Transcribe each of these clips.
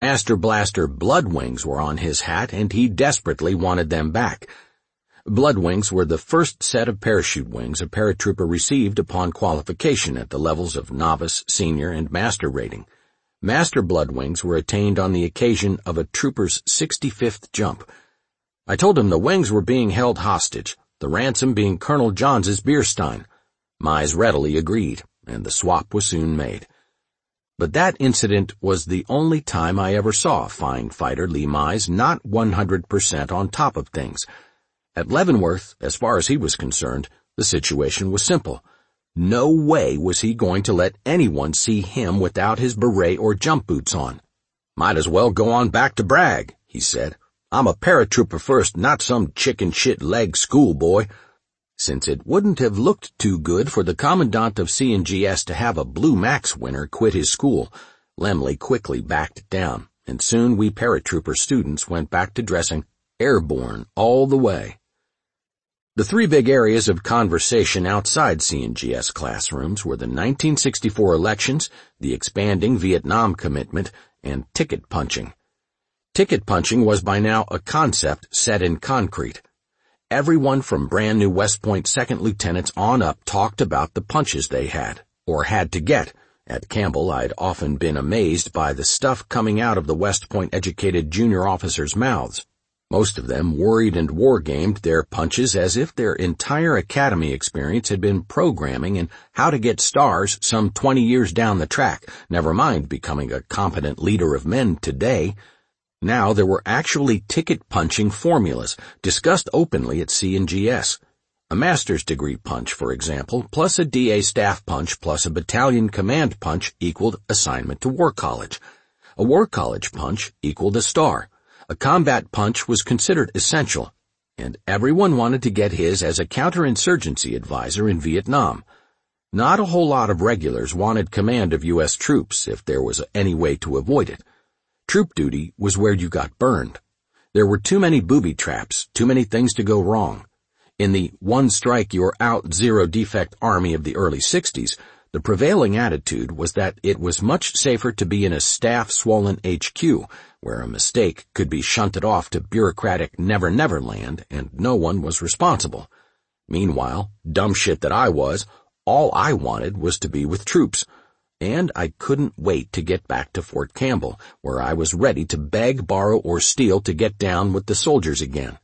Master Blaster Bloodwings were on his hat, and he desperately wanted them back. Bloodwings were the first set of parachute wings a paratrooper received upon qualification at the levels of novice, senior, and master rating. Master Bloodwings were attained on the occasion of a trooper's 65th jump. I told him the wings were being held hostage, the ransom being Colonel Johns's Bierstein. Mize readily agreed, and the swap was soon made. But that incident was the only time I ever saw fine fighter Lee Mize not 100% on top of things. At Leavenworth, as far as he was concerned, the situation was simple. No way was he going to let anyone see him without his beret or jump boots on. "Might as well go on back to Bragg," he said. "I'm a paratrooper first, not some chicken shit leg schoolboy." Since it wouldn't have looked too good for the commandant of C&GS to have a Blue Max winner quit his school, Lemley quickly backed down, and soon we paratrooper students went back to dressing airborne all the way. The three big areas of conversation outside C&GS classrooms were the 1964 elections, the expanding Vietnam commitment, and ticket punching. Ticket punching was by now a concept set in concrete. Everyone from brand new West Point second lieutenants on up talked about the punches they had, or had to get. At Campbell, I'd often been amazed by the stuff coming out of the West Point educated junior officers' mouths. Most of them worried and war-gamed their punches as if their entire academy experience had been programming in how to get stars some 20 years down the track, never mind becoming a competent leader of men today. Now there were actually ticket-punching formulas, discussed openly at C&GS. A master's degree punch, for example, plus a DA staff punch plus a battalion command punch equaled assignment to War College. A War College punch equaled a star. A combat punch was considered essential, and everyone wanted to get his as a counterinsurgency advisor in Vietnam. Not a whole lot of regulars wanted command of U.S. troops if there was any way to avoid it. Troop duty was where you got burned. There were too many booby traps, too many things to go wrong. In the one strike you're out zero defect army of the early 60s, the prevailing attitude was that it was much safer to be in a staff-swollen HQ, where a mistake could be shunted off to bureaucratic never-never land and no one was responsible. Meanwhile, dumb shit that I was, all I wanted was to be with troops. And I couldn't wait to get back to Fort Campbell, where I was ready to beg, borrow, or steal to get down with the soldiers again.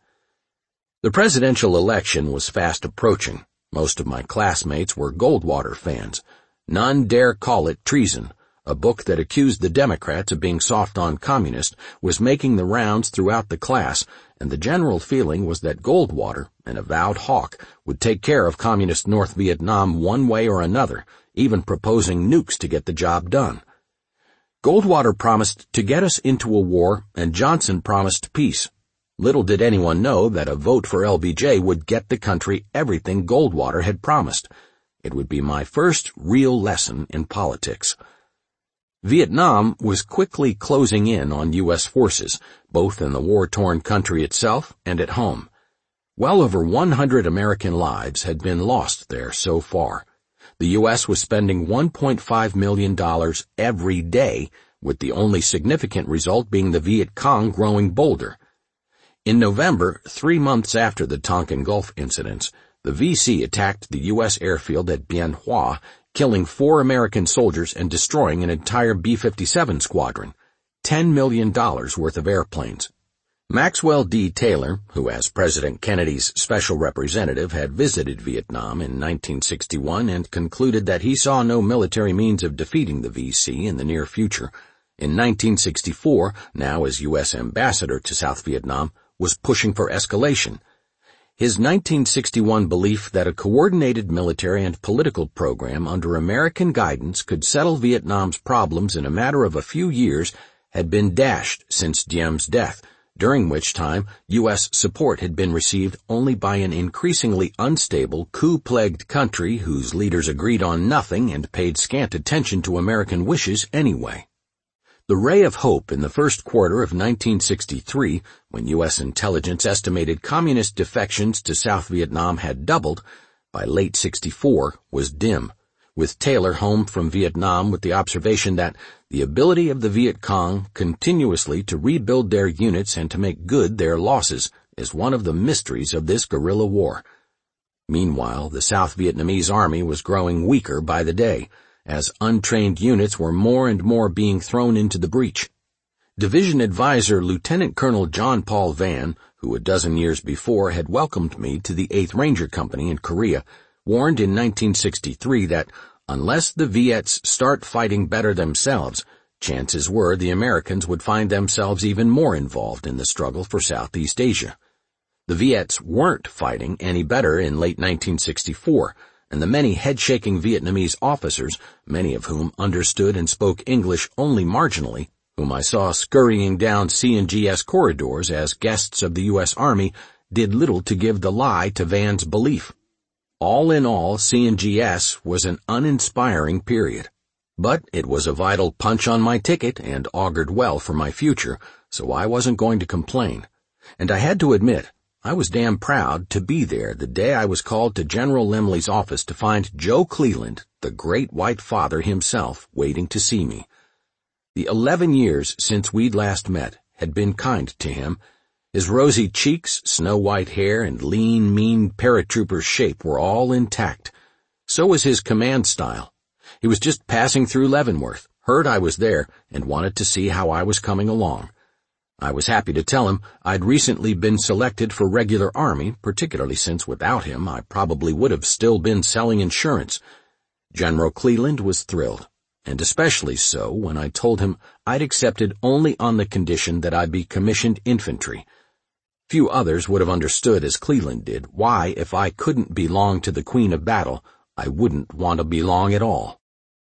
The presidential election was fast approaching. Most of my classmates were Goldwater fans. None dare call it treason. A book that accused the Democrats of being soft on communists was making the rounds throughout the class, and the general feeling was that Goldwater, an avowed hawk, would take care of communist North Vietnam one way or another, even proposing nukes to get the job done. Goldwater promised to get us into a war, and Johnson promised peace. Little did anyone know that a vote for LBJ would get the country everything Goldwater had promised. It would be my first real lesson in politics. Vietnam was quickly closing in on U.S. forces, both in the war-torn country itself and at home. Well over 100 American lives had been lost there so far. The U.S. was spending $1.5 million every day, with the only significant result being the Viet Cong growing bolder. In November, 3 months after the Tonkin Gulf incidents, the VC attacked the U.S. airfield at Bien Hoa, killing 4 American soldiers and destroying an entire B-57 squadron. $10 million worth of airplanes. Maxwell D. Taylor, who as President Kennedy's special representative had visited Vietnam in 1961 and concluded that he saw no military means of defeating the VC in the near future, in 1964, now as U.S. ambassador to South Vietnam, was pushing for escalation. His 1961 belief that a coordinated military and political program under American guidance could settle Vietnam's problems in a matter of a few years had been dashed since Diem's death, during which time U.S. support had been received only by an increasingly unstable, coup-plagued country whose leaders agreed on nothing and paid scant attention to American wishes anyway. The ray of hope in the first quarter of 1963, when U.S. intelligence estimated communist defections to South Vietnam had doubled, by late '64 was dim. with Taylor home from Vietnam with the observation that the ability of the Viet Cong continuously to rebuild their units and to make good their losses is one of the mysteries of this guerrilla war. Meanwhile, the South Vietnamese army was growing weaker by the day, as untrained units were more and more being thrown into the breach. Division Advisor Lieutenant Colonel John Paul Vann, who a dozen years before had welcomed me to the 8th Ranger Company in Korea, warned in 1963 that unless the Viets start fighting better themselves, chances were the Americans would find themselves even more involved in the struggle for Southeast Asia. The Viets weren't fighting any better in late 1964, and the many head-shaking Vietnamese officers, many of whom understood and spoke English only marginally, whom I saw scurrying down C&GS corridors as guests of the U.S. Army, did little to give the lie to Vann's belief. All in all, C&GS was an uninspiring period. But it was a vital punch on my ticket and augured well for my future, so I wasn't going to complain. And I had to admit, I was damn proud to be there the day I was called to General Lemley's office to find Joe Cleland, the great white father himself, waiting to see me. The 11 years since we'd last met had been kind to him. His rosy cheeks, snow-white hair, and lean, mean paratrooper shape were all intact. So was his command style. He was just passing through Leavenworth, heard I was there, and wanted to see how I was coming along. I was happy to tell him I'd recently been selected for regular Army, particularly since without him I probably would have still been selling insurance. General Cleland was thrilled, and especially so when I told him I'd accepted only on the condition that I be commissioned infantry. Few others would have understood as Cleland did why, if I couldn't belong to the Queen of Battle, I wouldn't want to belong at all.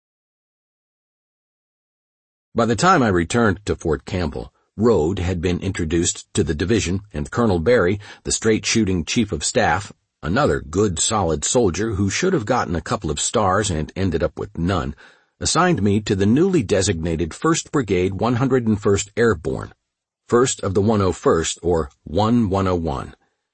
By the time I returned to Fort Campbell, Rode had been introduced to the division, and Colonel Barry, the straight-shooting chief of staff, another good, solid soldier who should have gotten a couple of stars and ended up with none, assigned me to the newly designated 1st Brigade 101st Airborne, 1st of the 101st, or 101.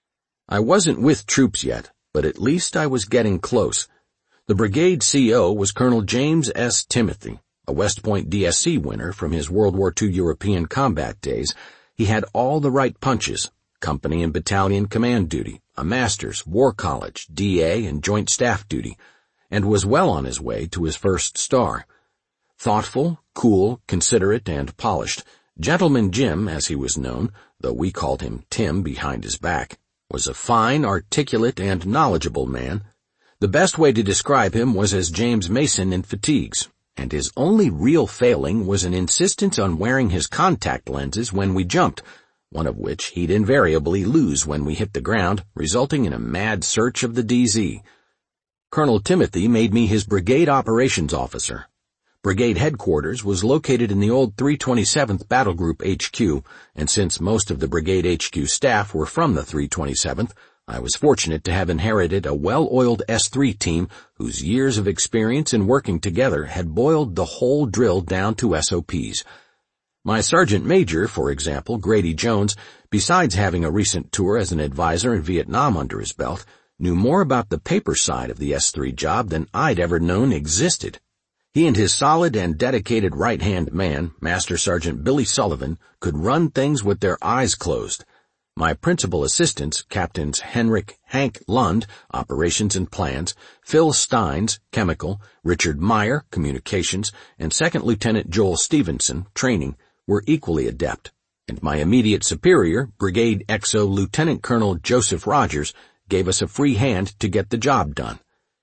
I wasn't with troops yet, but at least I was getting close. The brigade CO was Colonel James S. Timothy, a West Point DSC winner from his World War II European combat days. He had all the right punches: company and battalion command duty, a master's, war college, DA, and joint staff duty, and was well on his way to his first star. Thoughtful, cool, considerate, and polished, Gentleman Jim, as he was known, though we called him Tim behind his back, was a fine, articulate, and knowledgeable man. The best way to describe him was as James Mason in fatigues, and his only real failing was an insistence on wearing his contact lenses when we jumped, one of which he'd invariably lose when we hit the ground, resulting in a mad search of the DZ. Colonel Timothy made me his brigade operations officer. Brigade headquarters was located in the old 327th Battle Group HQ, and since most of the brigade HQ staff were from the 327th, I was fortunate to have inherited a well-oiled S3 team whose years of experience in working together had boiled the whole drill down to SOPs. My Sergeant Major, for example, Grady Jones, besides having a recent tour as an advisor in Vietnam under his belt, knew more about the paper side of the S3 job than I'd ever known existed. He and his solid and dedicated right-hand man, Master Sergeant Billy Sullivan, could run things with their eyes closed. My principal assistants, Captains Hank Lund, Operations and Plans, Phil Steins, Chemical, Richard Meyer, Communications, and Second Lieutenant Joel Stevenson, Training, were equally adept, and my immediate superior, Brigade XO Lieutenant Colonel Joseph Rogers, gave us a free hand to get the job done.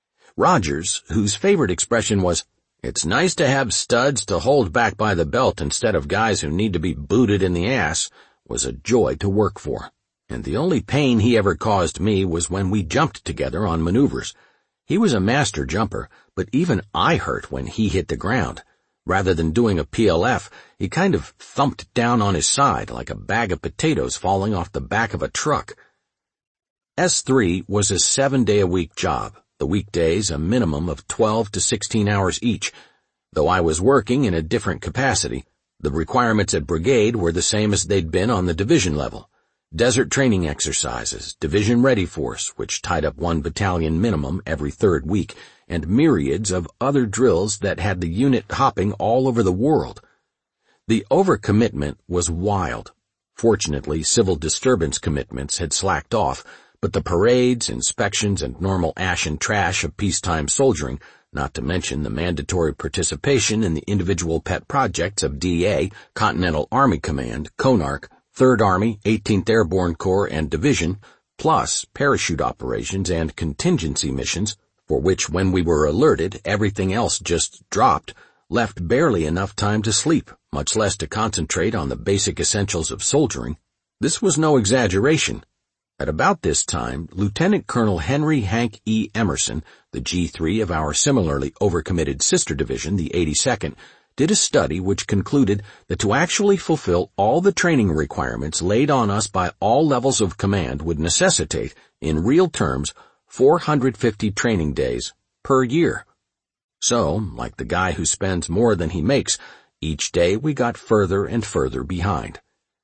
Rogers, whose favorite expression was, "It's nice to have studs to hold back by the belt instead of guys who need to be booted in the ass," was a joy to work for, and the only pain he ever caused me was when we jumped together on maneuvers. He was a master jumper, but even I hurt when he hit the ground. Rather than doing a PLF, he kind of thumped down on his side like a bag of potatoes falling off the back of a truck. S3 was a 7-day-a-week job, the weekdays a minimum of 12 to 16 hours each. Though I was working in a different capacity, the requirements at brigade were the same as they'd been on the division level. Desert training exercises, division ready force, which tied up 1 battalion minimum every 3rd week, and myriads of other drills that had the unit hopping all over the world. The overcommitment was wild. Fortunately, civil disturbance commitments had slacked off, but the parades, inspections, and normal ash and trash of peacetime soldiering, not to mention the mandatory participation in the individual pet projects of DA, Continental Army Command, CONARC, 3rd Army, 18th Airborne Corps, and Division, plus parachute operations and contingency missions, for which when we were alerted everything else just dropped, left barely enough time to sleep, much less to concentrate on the basic essentials of soldiering. This was no exaggeration. At about this time, Lieutenant Colonel Henry Hank E. Emerson, the G3 of our similarly overcommitted sister division, the 82nd, did a study which concluded that to actually fulfill all the training requirements laid on us by all levels of command would necessitate, in real terms, 450 training days per year. So, like the guy who spends more than he makes, each day we got further and further behind.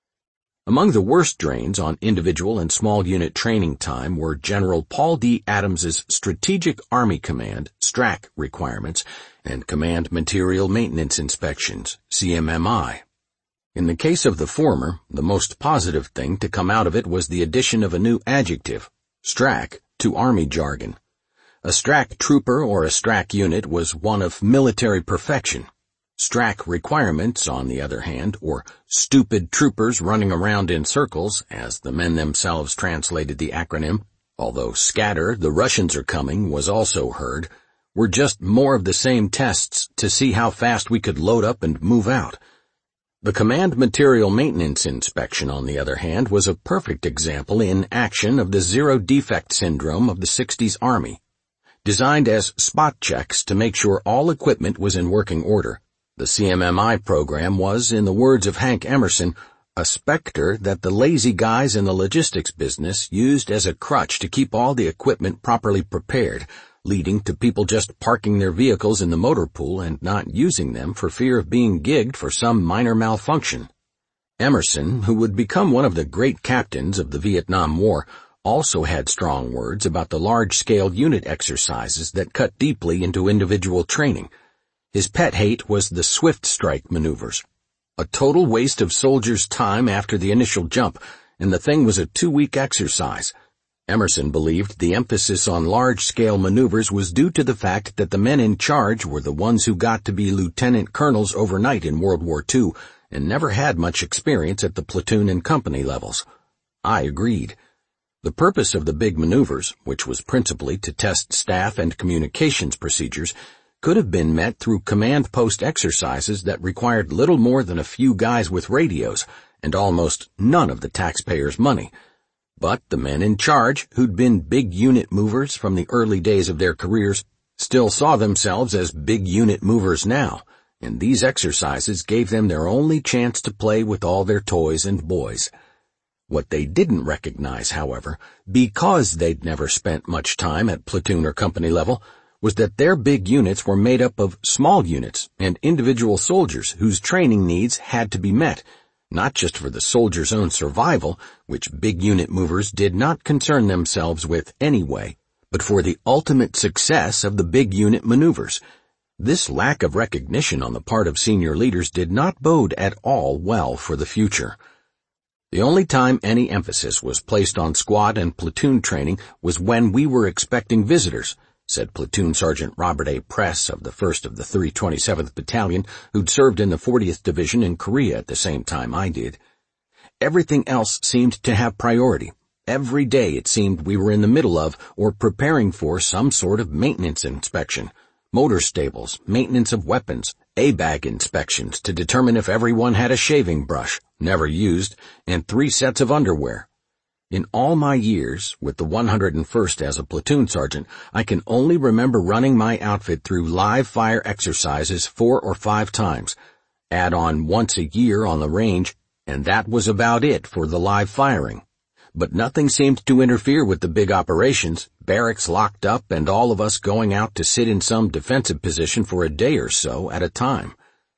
Among the worst drains on individual and small unit training time were General Paul D. Adams's Strategic Army Command, STRAC, requirements and Command Material Maintenance Inspections, CMMI. In the case of the former, the most positive thing to come out of it was the addition of a new adjective, STRAC, to Army jargon. A STRAC trooper or a STRAC unit was one of military perfection. STRAC requirements, on the other hand, or stupid troopers running around in circles, as the men themselves translated the acronym, although scatter, the Russians are coming, was also heard, were just more of the same tests to see how fast we could load up and move out. The Command Material Maintenance Inspection, on the other hand, was a perfect example in action of the zero-defect syndrome of the 60s Army. Designed as spot checks to make sure all equipment was in working order, the CMMI program was, in the words of Hank Emerson, a specter that the lazy guys in the logistics business used as a crutch to keep all the equipment properly prepared, leading to people just parking their vehicles in the motor pool and not using them for fear of being gigged for some minor malfunction. Emerson, who would become one of the great captains of the Vietnam War, also had strong words about the large-scale unit exercises that cut deeply into individual training. His pet hate was the swift strike maneuvers. A total waste of soldiers' time after the initial jump, and the thing was a 2-week exercise. Emerson believed the emphasis on large-scale maneuvers was due to the fact that the men in charge were the ones who got to be lieutenant colonels overnight in World War II and never had much experience at the platoon and company levels. I agreed. The purpose of the big maneuvers, which was principally to test staff and communications procedures, could have been met through command post exercises that required little more than a few guys with radios and almost none of the taxpayers' money. But the men in charge, who'd been big unit movers from the early days of their careers, still saw themselves as big unit movers now, and these exercises gave them their only chance to play with all their toys and boys. What they didn't recognize, however, because they'd never spent much time at platoon or company level, was that their big units were made up of small units and individual soldiers whose training needs had to be met, not just for the soldier's own survival, which big unit movers did not concern themselves with anyway, but for the ultimate success of the big unit maneuvers. This lack of recognition on the part of senior leaders did not bode at all well for the future. The only time any emphasis was placed on squad and platoon training was when we were expecting visitors, said Platoon Sergeant Robert A. Press of the 1st of the 327th Battalion, who'd served in the 40th Division in Korea at the same time I did. Everything else seemed to have priority. Every day it seemed we were in the middle of or preparing for some sort of maintenance inspection. Motor stables, maintenance of weapons, A-bag inspections to determine if everyone had a shaving brush, never used, and 3 sets of underwear. In all my years, with the 101st as a platoon sergeant, I can only remember running my outfit through live fire exercises 4 or 5 times, add on once a year on the range, and that was about it for the live firing. But nothing seemed to interfere with the big operations, barracks locked up and all of us going out to sit in some defensive position for a day or so at a time.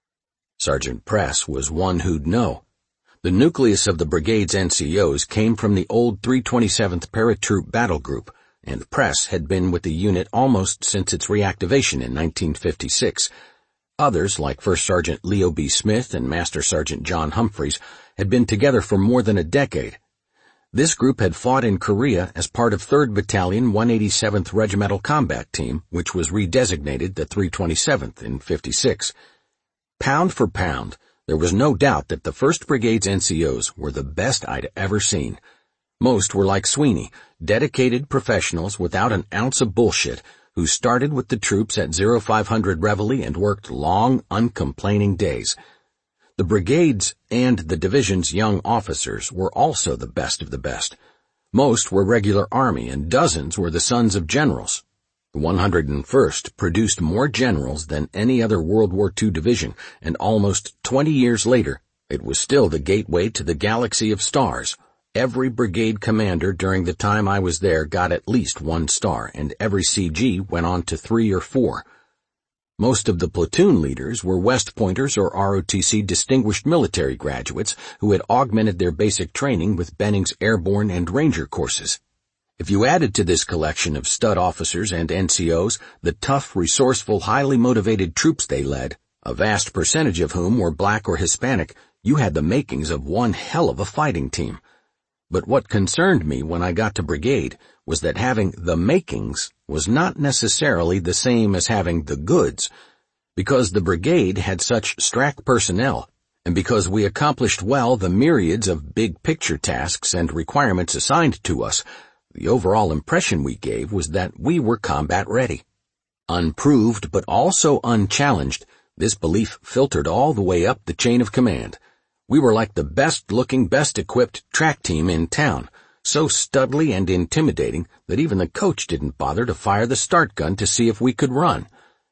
Sergeant Press was one who'd know. The nucleus of the brigade's NCOs came from the old 327th Paratroop Battle Group, and Press had been with the unit almost since its reactivation in 1956. Others, like First Sergeant Leo B. Smith and Master Sergeant John Humphreys, had been together for more than a decade. This group had fought in Korea as part of 3rd Battalion 187th Regimental Combat Team, which was redesignated the 327th in 56. Pound for pound, there was no doubt that the 1st Brigade's NCOs were the best I'd ever seen. Most were like Sweeney, dedicated professionals without an ounce of bullshit, who started with the troops at 0500 Reveille and worked long, uncomplaining days. The brigade's and the division's young officers were also the best of the best. Most were regular Army, and dozens were the sons of generals. The 101st produced more generals than any other World War II division, and almost 20 years later, it was still the gateway to the galaxy of stars. Every brigade commander during the time I was there got at least 1 star, and every CG went on to 3 or 4. Most of the platoon leaders were West Pointers or ROTC distinguished military graduates who had augmented their basic training with Benning's airborne and ranger courses. If you added to this collection of stud officers and NCOs the tough, resourceful, highly motivated troops they led, a vast percentage of whom were black or Hispanic, you had the makings of one hell of a fighting team. But what concerned me when I got to brigade was that having the makings was not necessarily the same as having the goods. Because the brigade had such strack personnel, and because we accomplished well the myriads of big-picture tasks and requirements assigned to us, the overall impression we gave was that we were combat-ready. Unproved but also unchallenged, this belief filtered all the way up the chain of command. We were like the best-looking, best-equipped track team in town, so studly and intimidating that even the coach didn't bother to fire the start gun to see if we could run.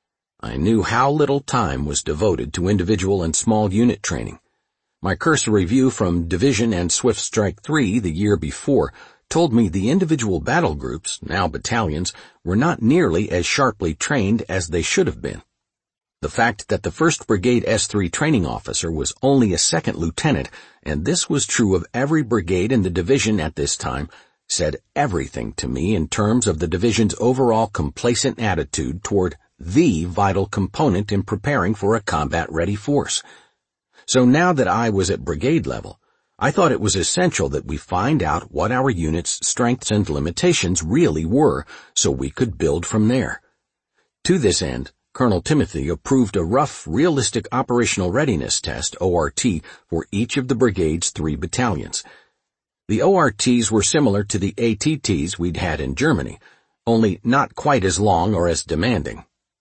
I knew how little time was devoted to individual and small unit training. My cursory view from Division and Swift Strike 3 the year before told me the individual battle groups, now battalions, were not nearly as sharply trained as they should have been. The fact that the 1st Brigade S3 training officer was only a 2nd lieutenant, and this was true of every brigade in the division at this time, said everything to me in terms of the division's overall complacent attitude toward the vital component in preparing for a combat-ready force. So now that I was at brigade level, I thought it was essential that we find out what our unit's strengths and limitations really were, so we could build from there. To this end, Colonel Timothy approved a rough, realistic operational readiness test, ORT, for each of the brigade's 3 battalions. The ORTs were similar to the ATTs we'd had in Germany, only not quite as long or as demanding.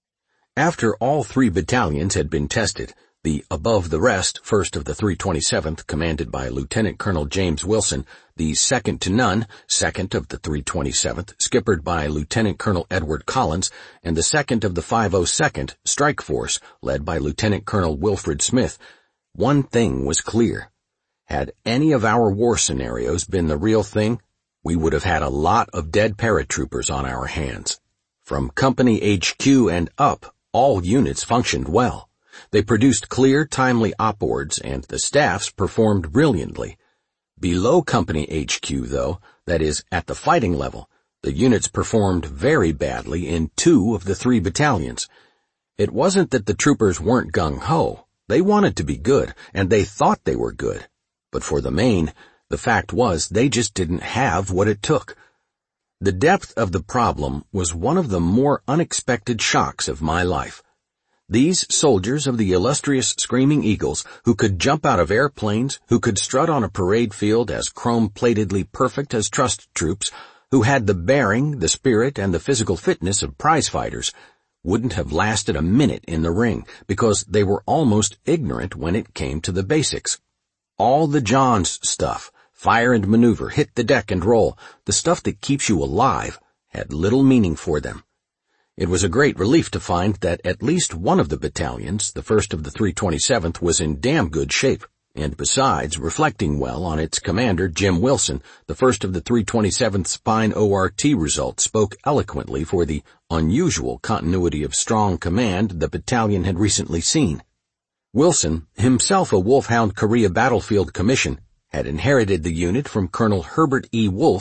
After all 3 battalions had been tested, the above the rest 1st of the 327th, commanded by Lieutenant Colonel James Wilson, the second to none 2nd of the 327th, skippered by Lieutenant Colonel Edward Collins, and the 2nd of the 502nd Strike Force, led by Lieutenant Colonel Wilfred Smith, one thing was clear. Had any of our war scenarios been the real thing, we would have had a lot of dead paratroopers on our hands. From Company HQ and up, all units functioned well. They produced clear, timely op ords, and the staffs performed brilliantly. Below Company HQ, though, that is, at the fighting level, the units performed very badly in 2 of the 3 battalions. It wasn't that the troopers weren't gung-ho. They wanted to be good, and they thought they were good. But for the main, the fact was they just didn't have what it took. The depth of the problem was one of the more unexpected shocks of my life. These soldiers of the illustrious Screaming Eagles, who could jump out of airplanes, who could strut on a parade field as chrome-platedly perfect as trust troops, who had the bearing, the spirit, and the physical fitness of prize fighters, wouldn't have lasted a minute in the ring because they were almost ignorant when it came to the basics. All the John's stuff, fire and maneuver, hit the deck and roll, the stuff that keeps you alive, had little meaning for them. It was a great relief to find that at least one of the battalions, the 1st of the 327th, was in damn good shape, and besides, reflecting well on its commander, Jim Wilson, the 1st of the 327th Spine ORT result spoke eloquently for the unusual continuity of strong command the battalion had recently seen. Wilson, himself a Wolfhound Korea Battlefield Commission, had inherited the unit from Colonel Herbert E. Wolfe,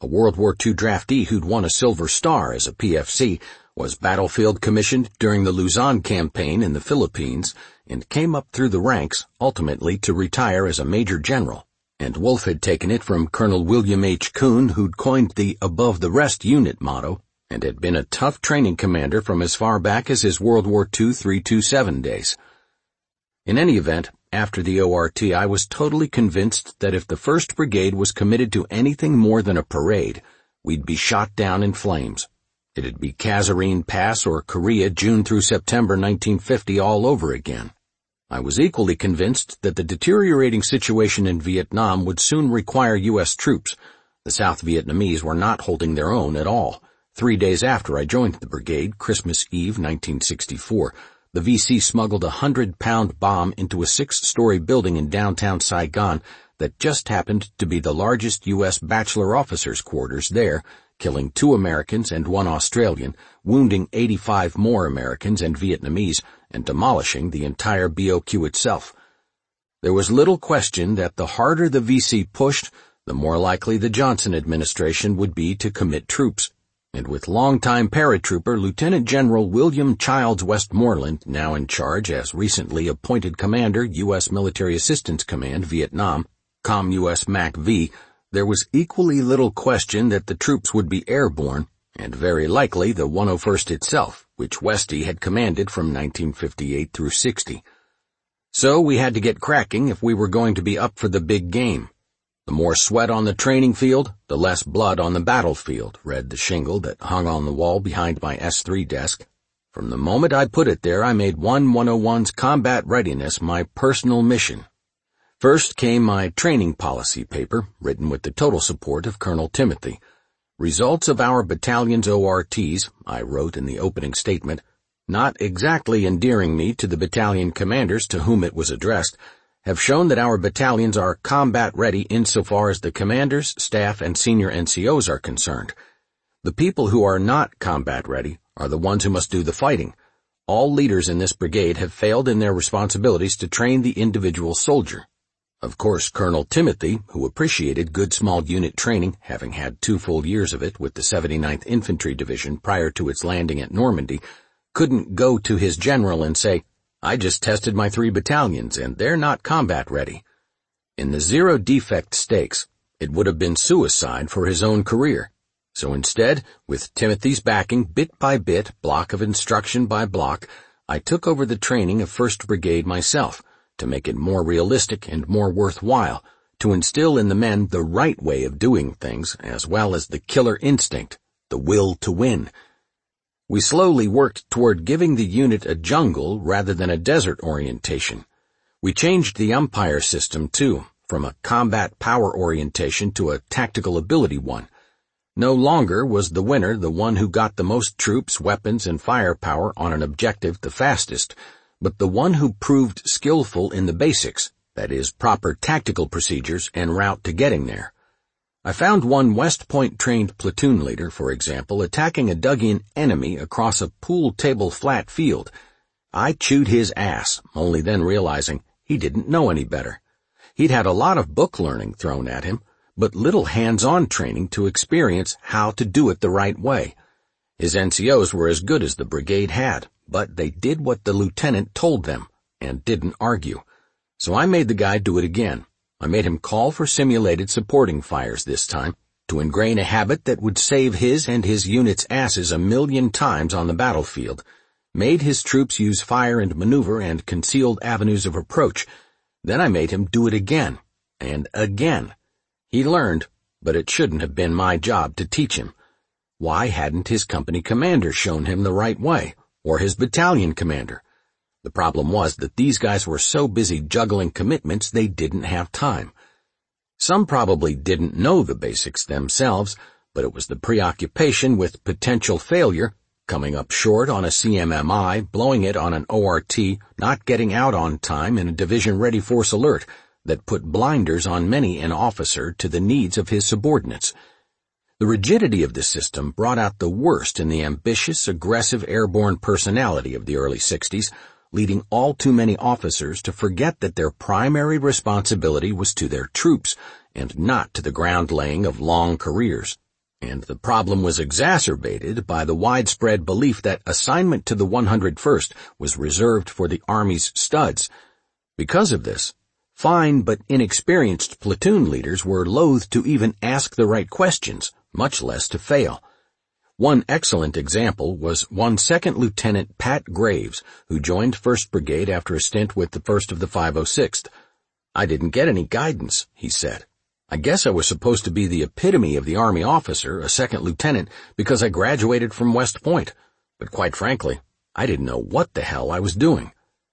a World War II draftee who'd won a Silver Star as a PFC, was battlefield commissioned during the Luzon campaign in the Philippines and came up through the ranks, ultimately to retire as a major general. And Wolf had taken it from Colonel William H. Kuhn, who'd coined the above the rest unit motto, and had been a tough training commander from as far back as his World War II 327 days. In any event, after the ORT, I was totally convinced that if the 1st Brigade was committed to anything more than a parade, we'd be shot down in flames. It'd be Kasserine Pass or Korea June through September 1950 all over again. I was equally convinced that the deteriorating situation in Vietnam would soon require U.S. troops. The South Vietnamese were not holding their own at all. 3 days after I joined the brigade, Christmas Eve 1964, the VC smuggled a 100-pound bomb into a 6-story building in downtown Saigon that just happened to be the largest U.S. bachelor officers' quarters there, killing 2 Americans and 1 Australian, wounding 85 more Americans and Vietnamese, and demolishing the entire BOQ itself. There was little question that the harder the VC pushed, the more likely the Johnson administration would be to commit troops. And with longtime paratrooper Lieutenant General William Childs Westmoreland now in charge as recently appointed Commander, U.S. Military Assistance Command, Vietnam, COMUS MAC-V, there was equally little question that the troops would be airborne, and very likely the 101st itself, which Westy had commanded from 1958 through 60. So we had to get cracking if we were going to be up for the big game. The more sweat on the training field, the less blood on the battlefield, read the shingle that hung on the wall behind my S3 desk. From the moment I put it there, I made 101's combat readiness my personal mission. First came my training policy paper, written with the total support of Colonel Timothy. Results of our battalion's ORTs, I wrote in the opening statement, not exactly endearing me to the battalion commanders to whom it was addressed, have shown that our battalions are combat-ready insofar as the commanders, staff, and senior NCOs are concerned. The people who are not combat-ready are the ones who must do the fighting. All leaders in this brigade have failed in their responsibilities to train the individual soldier. Of course, Colonel Timothy, who appreciated good small unit training, having had 2 full years of it with the 79th Infantry Division prior to its landing at Normandy, couldn't go to his general and say, "I just tested my 3 battalions and they're not combat ready." In the zero-defect stakes, it would have been suicide for his own career. So instead, with Timothy's backing, bit by bit, block of instruction by block, I took over the training of 1st Brigade myself, to make it more realistic and more worthwhile, to instill in the men the right way of doing things, as well as the killer instinct, the will to win. We slowly worked toward giving the unit a jungle rather than a desert orientation. We changed the umpire system, too, from a combat power orientation to a tactical ability one. No longer was the winner the one who got the most troops, weapons, and firepower on an objective the fastest, but the one who proved skillful in the basics, that is, proper tactical procedures and route to getting there. I found one West Point-trained platoon leader, for example, attacking a dug-in enemy across a pool table flat field. I chewed his ass, only then realizing he didn't know any better. He'd had a lot of book learning thrown at him, but little hands-on training to experience how to do it the right way. His NCOs were as good as the brigade had, but they did what the lieutenant told them, and didn't argue. So I made the guy do it again. I made him call for simulated supporting fires this time, to ingrain a habit that would save his and his unit's asses 1,000,000 times on the battlefield, made his troops use fire and maneuver and concealed avenues of approach. Then I made him do it again, and again. He learned, but it shouldn't have been my job to teach him. Why hadn't his company commander shown him the right way, or his battalion commander? The problem was that these guys were so busy juggling commitments they didn't have time. Some probably didn't know the basics themselves, but it was the preoccupation with potential failure, coming up short on a CMMI, blowing it on an ORT, not getting out on time in a division-ready force alert, that put blinders on many an officer to the needs of his subordinates. The rigidity of the system brought out the worst in the ambitious, aggressive airborne personality of the early 60s, leading all too many officers to forget that their primary responsibility was to their troops and not to the ground laying of long careers. and the problem was exacerbated by the widespread belief that assignment to the 101st was reserved for the Army's studs. Because of this, fine but inexperienced platoon leaders were loath to even ask the right questions, much less to fail. One excellent example was 2nd Lieutenant Pat Graves, who joined 1st Brigade after a stint with the 1st of the 506th. "I didn't get any guidance," he said. "I guess I was supposed to be the epitome of the Army officer, a 2nd lieutenant, because I graduated from West Point. But quite frankly, I didn't know what the hell I was doing."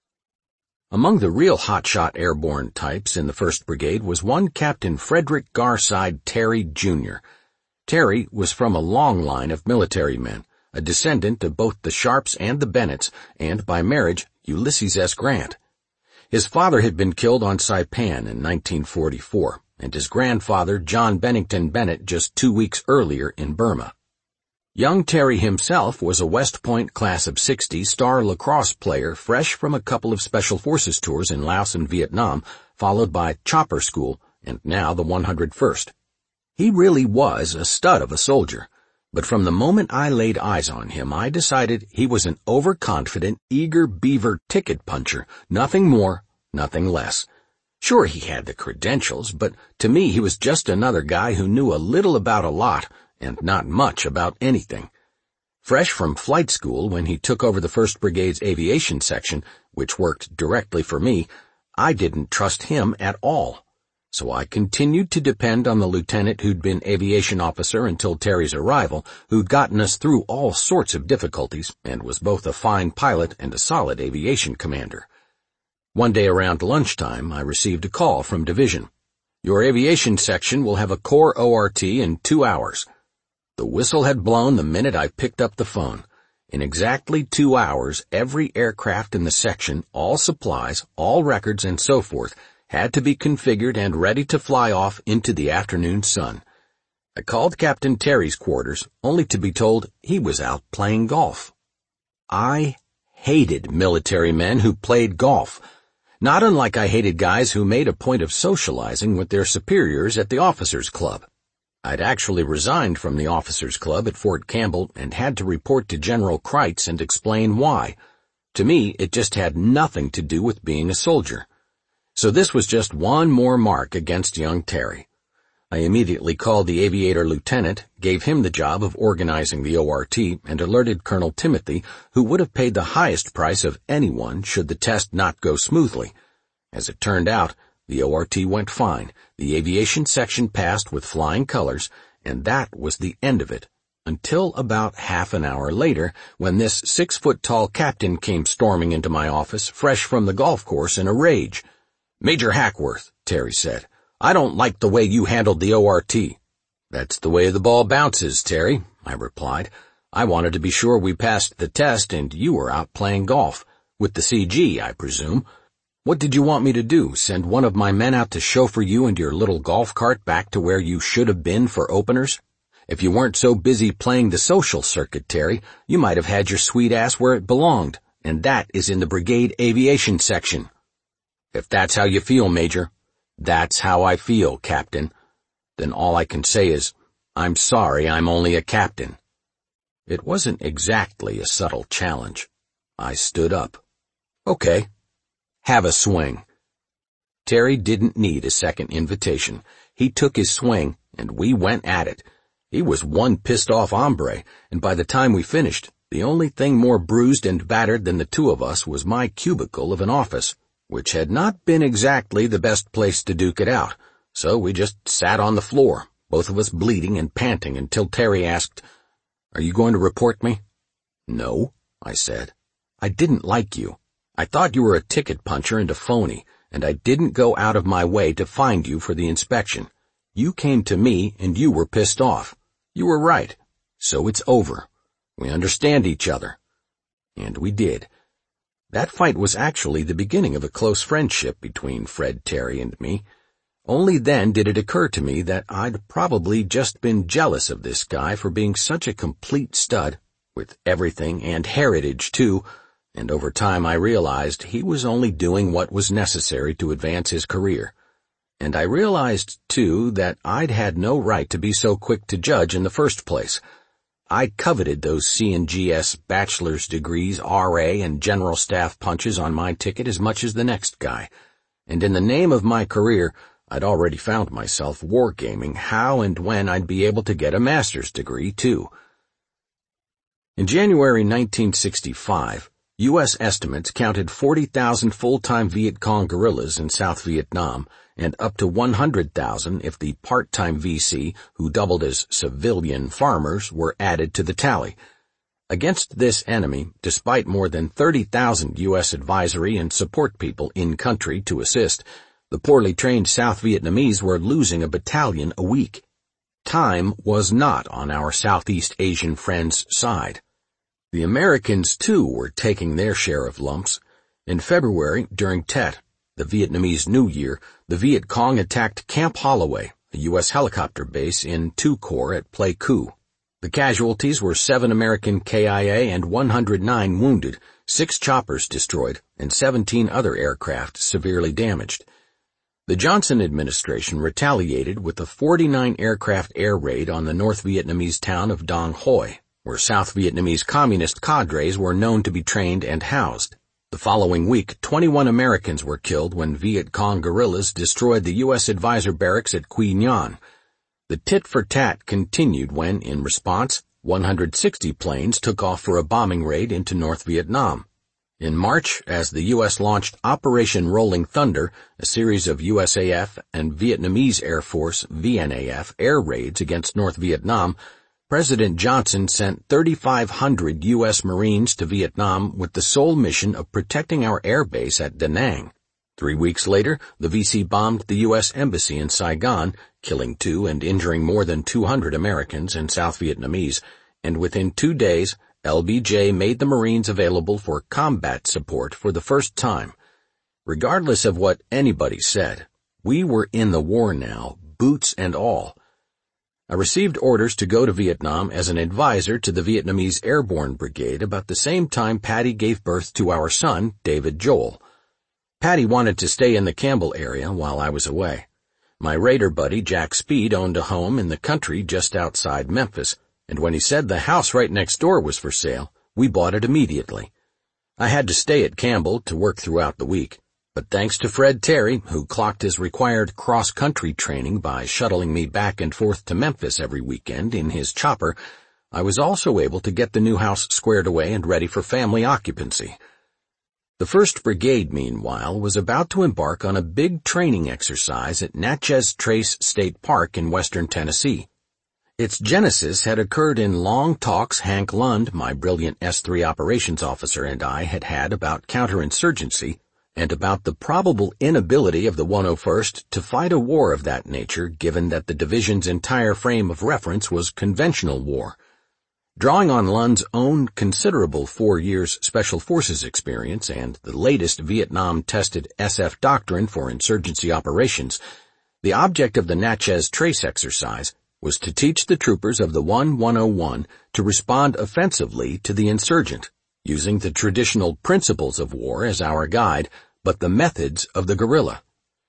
Among the real hotshot airborne types in the 1st Brigade was one Captain Frederick Garside Terry, Jr. Terry was from a long line of military men, a descendant of both the Sharps and the Bennetts, and by marriage, Ulysses S. Grant. His father had been killed on Saipan in 1944, and his grandfather, John Bennington Bennett, just 2 weeks earlier in Burma. Young Terry himself was a West Point class of 60 star lacrosse player fresh from a couple of Special Forces tours in Laos and Vietnam, followed by chopper school, and now the 101st. He really was a stud of a soldier, but from the moment I laid eyes on him, I decided he was an overconfident, eager beaver ticket puncher, nothing more, nothing less. Sure, he had the credentials, but to me he was just another guy who knew a little about a lot and not much about anything. Fresh from flight school when he took over the 1st Brigade's aviation section, which worked directly for me, I didn't trust him at all. So I continued to depend on the lieutenant who'd been aviation officer until Terry's arrival, who'd gotten us through all sorts of difficulties and was both a fine pilot and a solid aviation commander. One day around lunchtime, I received a call from Division. "Your aviation section will have a core ORT in 2 hours. The whistle had blown the minute I picked up the phone. In exactly 2 hours, every aircraft in the section, all supplies, all records, and so forth, had to be configured and ready to fly off into the afternoon sun. I called Captain Terry's quarters, only to be told he was out playing golf. I hated military men who played golf, not unlike I hated guys who made a point of socializing with their superiors at the officers' club. I'd actually resigned from the officers' club at Fort Campbell and had to report to General Kreitz and explain why. To me, it just had nothing to do with being a soldier. So this was just one more mark against young Terry. I immediately called the aviator lieutenant, gave him the job of organizing the ORT, and alerted Colonel Timothy, who would have paid the highest price of anyone should the test not go smoothly. As it turned out, the ORT went fine, the aviation section passed with flying colors, and that was the end of it, until about half an hour later, when this 6-foot-tall captain came storming into my office, fresh from the golf course in a rage. "Major Hackworth," Terry said, "I don't like the way you handled the ORT." "That's the way the ball bounces, Terry," I replied. "I wanted to be sure we passed the test and you were out playing golf. With the CG, I presume. What did you want me to do, send one of my men out to chauffeur you and your little golf cart back to where you should have been for openers? If you weren't so busy playing the social circuit, Terry, you might have had your sweet ass where it belonged, and that is in the brigade aviation section." "If that's how you feel, Major, that's how I feel, Captain. Then all I can say is, I'm sorry I'm only a captain." It wasn't exactly a subtle challenge. I stood up. "Okay. Have a swing." Terry didn't need a second invitation. He took his swing, and we went at it. He was one pissed-off hombre, and by the time we finished, the only thing more bruised and battered than the two of us was my cubicle of an office, which had not been exactly the best place to duke it out, so we just sat on the floor, both of us bleeding and panting, until Terry asked, "Are you going to report me?" "No," I said. "I didn't like you. I thought you were a ticket puncher and a phony, and I didn't go out of my way to find you for the inspection. You came to me and you were pissed off. You were right. So it's over. We understand each other." And we did. That fight was actually the beginning of a close friendship between Fred Terry and me. Only then did it occur to me that I'd probably just been jealous of this guy for being such a complete stud, with everything and heritage too, and over time I realized he was only doing what was necessary to advance his career. And I realized, too, that I'd had no right to be so quick to judge in the first place. I coveted those C&GS bachelor's degrees, RA, and general staff punches on my ticket as much as the next guy. And in the name of my career, I'd already found myself wargaming how and when I'd be able to get a master's degree, too. In January 1965, U.S. estimates counted 40,000 full-time Viet Cong guerrillas in South Vietnam, and up to 100,000 if the part-time VC, who doubled as civilian farmers, were added to the tally. Against this enemy, despite more than 30,000 U.S. advisory and support people in country to assist, the poorly trained South Vietnamese were losing a battalion a week. Time was not on our Southeast Asian friends' side. The Americans, too, were taking their share of lumps. In February, during Tet, the Vietnamese New Year, the Viet Cong attacked Camp Holloway, a U.S. helicopter base in Tu Corps at Pleiku. The casualties were 7 American KIA and 109 wounded, 6 choppers destroyed, and 17 other aircraft severely damaged. The Johnson administration retaliated with a 49-aircraft air raid on the North Vietnamese town of Dong Hoi, where South Vietnamese communist cadres were known to be trained and housed. The following week, 21 Americans were killed when Viet Cong guerrillas destroyed the U.S. advisor barracks at Quy Nhon. The tit-for-tat continued when, in response, 160 planes took off for a bombing raid into North Vietnam. In March, as the U.S. launched Operation Rolling Thunder, a series of USAF and Vietnamese Air Force (VNAF) air raids against North Vietnam, President Johnson sent 3,500 U.S. Marines to Vietnam with the sole mission of protecting our air base at Da Nang. 3 weeks later, the VC bombed the U.S. Embassy in Saigon, killing 2 and injuring more than 200 Americans and South Vietnamese, and within 2 days, LBJ made the Marines available for combat support for the first time. Regardless of what anybody said, we were in the war now, boots and all. I received orders to go to Vietnam as an advisor to the Vietnamese Airborne Brigade about the same time Patty gave birth to our son, David Joel. Patty wanted to stay in the Campbell area while I was away. My raider buddy, Jack Speed, owned a home in the country just outside Memphis, and when he said the house right next door was for sale, we bought it immediately. I had to stay at Campbell to work throughout the week, but thanks to Fred Terry, who clocked his required cross-country training by shuttling me back and forth to Memphis every weekend in his chopper, I was also able to get the new house squared away and ready for family occupancy. The 1st Brigade, meanwhile, was about to embark on a big training exercise at Natchez Trace State Park in western Tennessee. Its genesis had occurred in long talks Hank Lund, my brilliant S3 operations officer, and I had had about counterinsurgency and about the probable inability of the 101st to fight a war of that nature given that the division's entire frame of reference was conventional war. Drawing on Lund's own considerable 4 years Special Forces experience and the latest Vietnam-tested SF doctrine for insurgency operations, the object of the Natchez Trace exercise was to teach the troopers of the 101 to respond offensively to the insurgent, using the traditional principles of war as our guide, but the methods of the guerrilla.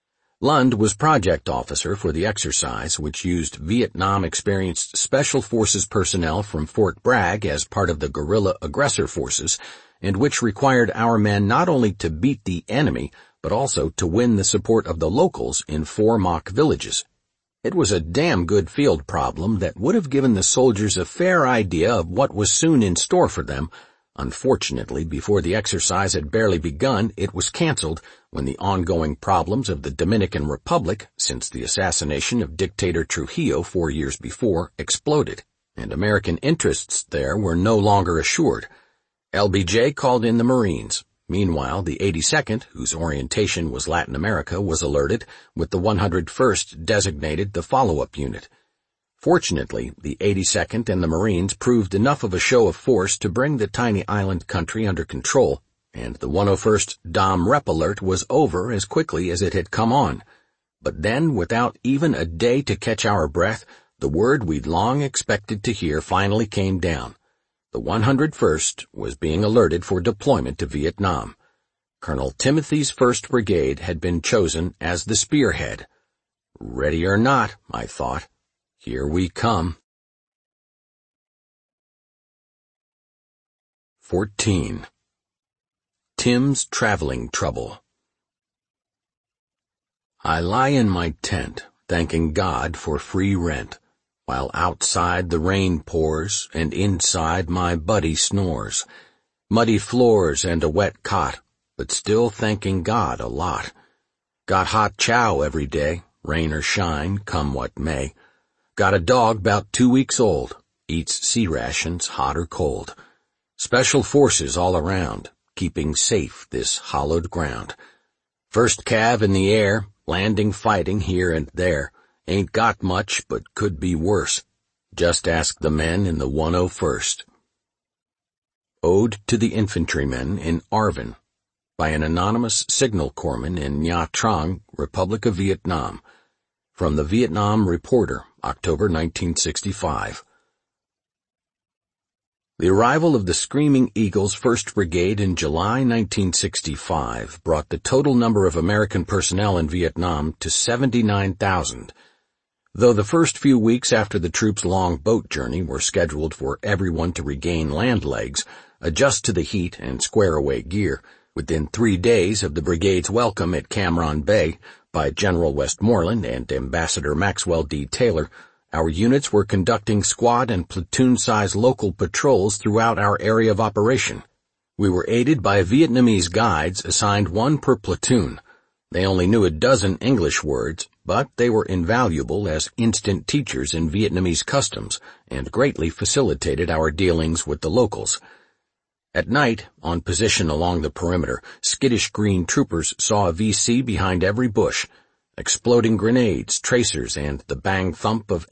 Lund was project officer for the exercise, which used Vietnam-experienced Special Forces personnel from Fort Bragg as part of the guerrilla aggressor forces, and which required our men not only to beat the enemy, but also to win the support of the locals in 4 mock villages. It was a damn good field problem that would have given the soldiers a fair idea of what was soon in store for them. Unfortunately, before the exercise had barely begun, it was canceled when the ongoing problems of the Dominican Republic, since the assassination of dictator Trujillo 4 years before, exploded, and American interests there were no longer assured. LBJ called in the Marines. Meanwhile, the 82nd, whose orientation was Latin America, was alerted, with the 101st designated the follow-up unit. Fortunately, the 82nd and the Marines proved enough of a show of force to bring the tiny island country under control, and the 101st Dom Rep alert was over as quickly as it had come on. But then, without even a day to catch our breath, the word we'd long expected to hear finally came down. The 101st was being alerted for deployment to Vietnam. Colonel Timothy's 1st Brigade had been chosen as the spearhead. Ready or not, I thought, here we come. 14. Tim's Traveling Trouble. I lie in my tent, thanking God for free rent, while outside the rain pours and inside my buddy snores. Muddy floors and a wet cot, but still thanking God a lot. Got hot chow every day, rain or shine, come what may. Got a dog 'bout 2 weeks old, eats sea rations hot or cold. Special forces all around, keeping safe this hollowed ground. First cav in the air, landing fighting here and there. Ain't got much, but could be worse. Just ask the men in the 101st. Ode to the Infantrymen in Arvin, by an anonymous signal corpsman in Nha Trang, Republic of Vietnam. From the Vietnam Reporter, October 1965. The arrival of the Screaming Eagles 1st Brigade in July 1965 brought the total number of American personnel in Vietnam to 79,000. Though the first few weeks after the troops' long boat journey were scheduled for everyone to regain land legs, adjust to the heat, and square away gear, within 3 days of the brigade's welcome at Cam Ranh Bay by General Westmoreland and Ambassador Maxwell D. Taylor, our units were conducting squad and platoon-size local patrols throughout our area of operation. We were aided by Vietnamese guides assigned 1 per platoon. They only knew a dozen English words, but they were invaluable as instant teachers in Vietnamese customs and greatly facilitated our dealings with the locals. At night, on position along the perimeter, skittish green troopers saw a VC behind every bush. Exploding grenades, tracers, and the bang-thump of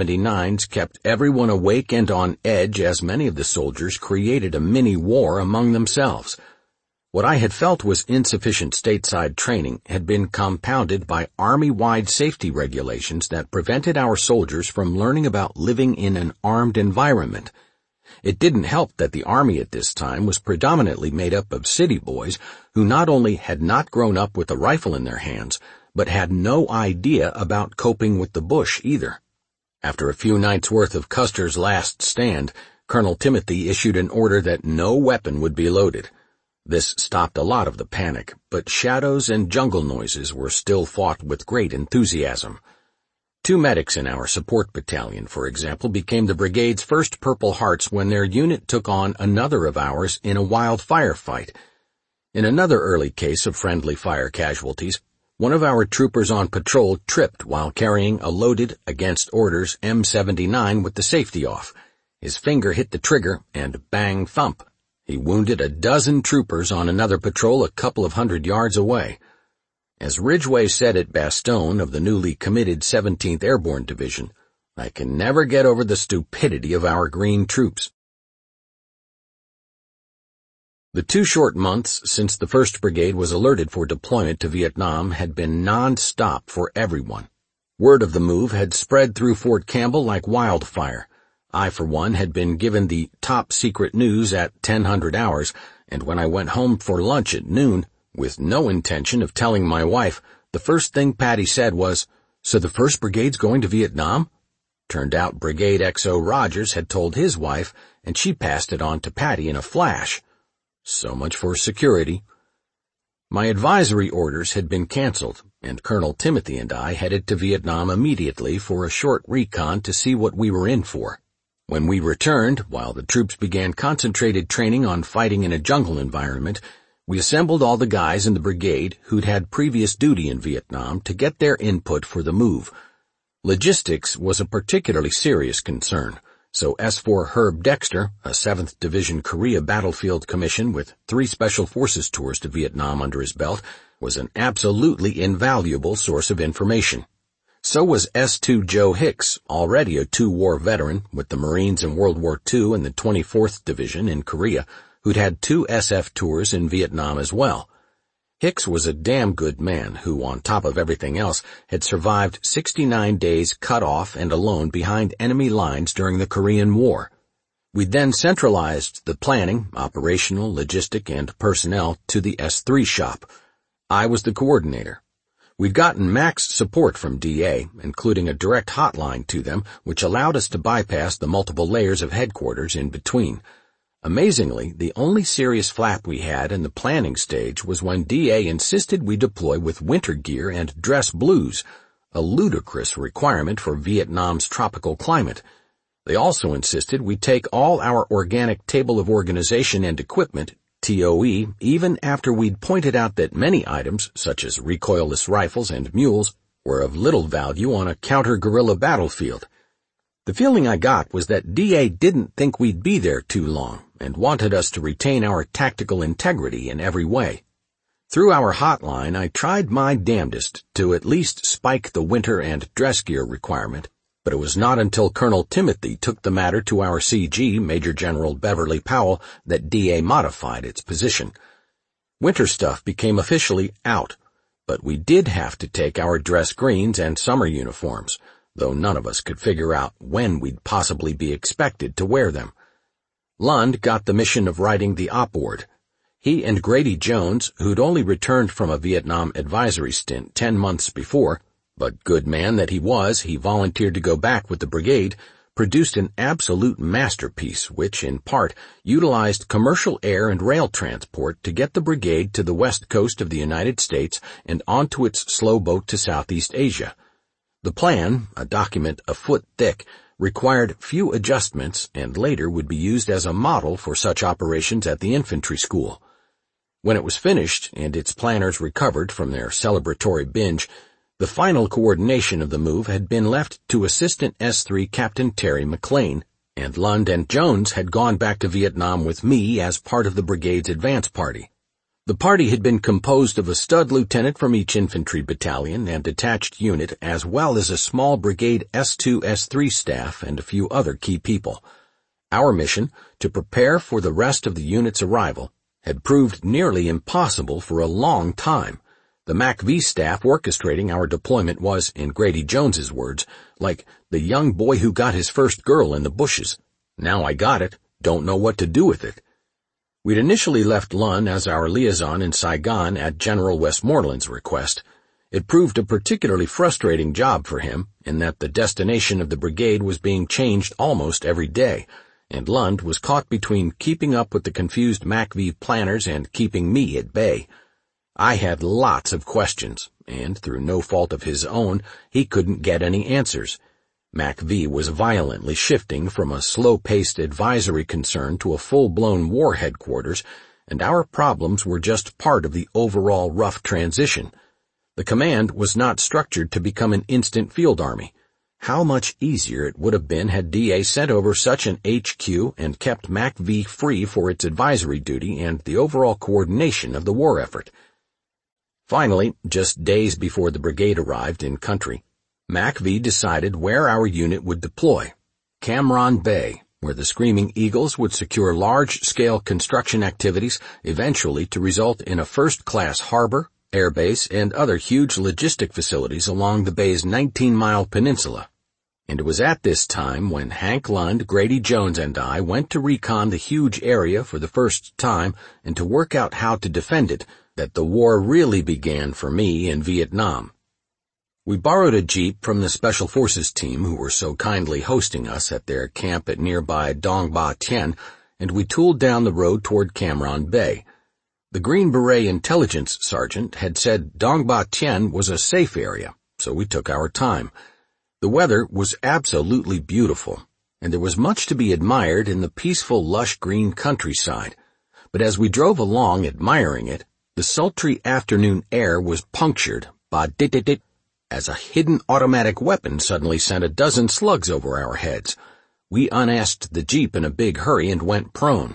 M79s kept everyone awake and on edge as many of the soldiers created a mini-war among themselves. What I had felt was insufficient stateside training had been compounded by Army-wide safety regulations that prevented our soldiers from learning about living in an armed environment. It didn't help that the Army at this time was predominantly made up of city boys who not only had not grown up with a rifle in their hands, but had no idea about coping with the bush either. After a few nights' worth of Custer's last stand, Colonel Timothy issued an order that no weapon would be loaded. This stopped a lot of the panic, but shadows and jungle noises were still fought with great enthusiasm. 2 medics in our support battalion, for example, became the brigade's first Purple Hearts when their unit took on another of ours in a wild firefight. In another early case of friendly fire casualties, one of our troopers on patrol tripped while carrying a loaded, against orders, M79 with the safety off. His finger hit the trigger, and bang thump. He wounded a dozen troopers on another patrol a couple of 100 yards away. As Ridgway said at Bastogne of the newly committed 17th Airborne Division, I can never get over the stupidity of our green troops. The 2 short months since the 1st Brigade was alerted for deployment to Vietnam had been non-stop for everyone. Word of the move had spread through Fort Campbell like wildfire. I, for one, had been given the top-secret news at 1000 hours, and when I went home for lunch at noon, with no intention of telling my wife, the first thing Patty said was, "So the 1st Brigade's going to Vietnam?" Turned out Brigade XO Rogers had told his wife, and she passed it on to Patty in a flash. So much for security. My advisory orders had been canceled, and Colonel Timothy and I headed to Vietnam immediately for a short recon to see what we were in for. When we returned, while the troops began concentrated training on fighting in a jungle environment, we assembled all the guys in the brigade who'd had previous duty in Vietnam to get their input for the move. Logistics was a particularly serious concern, so S4 Herb Dexter, a 7th Division Korea battlefield commission with 3 Special Forces tours to Vietnam under his belt, was an absolutely invaluable source of information. So was S2 Joe Hicks, already a 2-war veteran with the Marines in World War II and the 24th Division in Korea, who'd had 2 SF tours in Vietnam as well. Hicks was a damn good man who, on top of everything else, had survived 69 days cut off and alone behind enemy lines during the Korean War. We then centralized the planning, operational, logistic, and personnel to the S3 shop. I was the coordinator. We'd gotten max support from DA, including a direct hotline to them, which allowed us to bypass the multiple layers of headquarters in between. Amazingly, the only serious flap we had in the planning stage was when DA insisted we deploy with winter gear and dress blues, a ludicrous requirement for Vietnam's tropical climate. They also insisted we take all our organic table of organization and equipment, TOE, even after we'd pointed out that many items, such as recoilless rifles and mules, were of little value on a counter-guerrilla battlefield. The feeling I got was that DA didn't think we'd be there too long and wanted us to retain our tactical integrity in every way. Through our hotline, I tried my damnedest to at least spike the winter and dress gear requirement, but it was not until Colonel Timothy took the matter to our CG, Major General Beverly Powell, that DA modified its position. Winter stuff became officially out, but we did have to take our dress greens and summer uniforms, though none of us could figure out when we'd possibly be expected to wear them. Lund got the mission of writing the op-ord. He and Grady Jones, who'd only returned from a Vietnam advisory stint 10 months before, but good man that he was, he volunteered to go back with the brigade, produced an absolute masterpiece which, in part, utilized commercial air and rail transport to get the brigade to the west coast of the United States and onto its slow boat to Southeast Asia. The plan, a document a foot thick, required few adjustments and later would be used as a model for such operations at the infantry school. When it was finished and its planners recovered from their celebratory binge, the final coordination of the move had been left to Assistant S3 Captain Terry McLean, and Lund and Jones had gone back to Vietnam with me as part of the brigade's advance party. The party had been composed of a stud lieutenant from each infantry battalion and detached unit, as well as a small brigade S2, S3 staff and a few other key people. Our mission, to prepare for the rest of the unit's arrival, had proved nearly impossible for a long time. The MACV staff orchestrating our deployment was, in Grady Jones's words, like the young boy who got his first girl in the bushes. Now I got it, don't know what to do with it. We'd initially left Lund as our liaison in Saigon at General Westmoreland's request. It proved a particularly frustrating job for him, in that the destination of the brigade was being changed almost every day, and Lund was caught between keeping up with the confused MACV planners and keeping me at bay. I had lots of questions, and through no fault of his own, he couldn't get any answers. MACV was violently shifting from a slow-paced advisory concern to a full-blown war headquarters, and our problems were just part of the overall rough transition. The command was not structured to become an instant field army. How much easier it would have been had DA sent over such an HQ and kept MACV free for its advisory duty and the overall coordination of the war effort. Finally, just days before the brigade arrived in country, MACV decided where our unit would deploy. Cam Ranh Bay, where the Screaming Eagles would secure large-scale construction activities, eventually to result in a first-class harbor, airbase, and other huge logistic facilities along the bay's 19-mile peninsula. And it was at this time when Hank Lund, Grady Jones, and I went to recon the huge area for the first time and to work out how to defend it, that the war really began for me in Vietnam. We borrowed a jeep from the Special Forces team who were so kindly hosting us at their camp at nearby Dong Ba Tien, and we tooled down the road toward Cam Ranh Bay. The Green Beret intelligence sergeant had said Dong Ba Tien was a safe area, so we took our time. The weather was absolutely beautiful, and there was much to be admired in the peaceful, lush green countryside. But as we drove along admiring it, the sultry afternoon air was punctured by dit-dit-dit, as a hidden automatic weapon suddenly sent a dozen slugs over our heads. We unasked the jeep in a big hurry and went prone.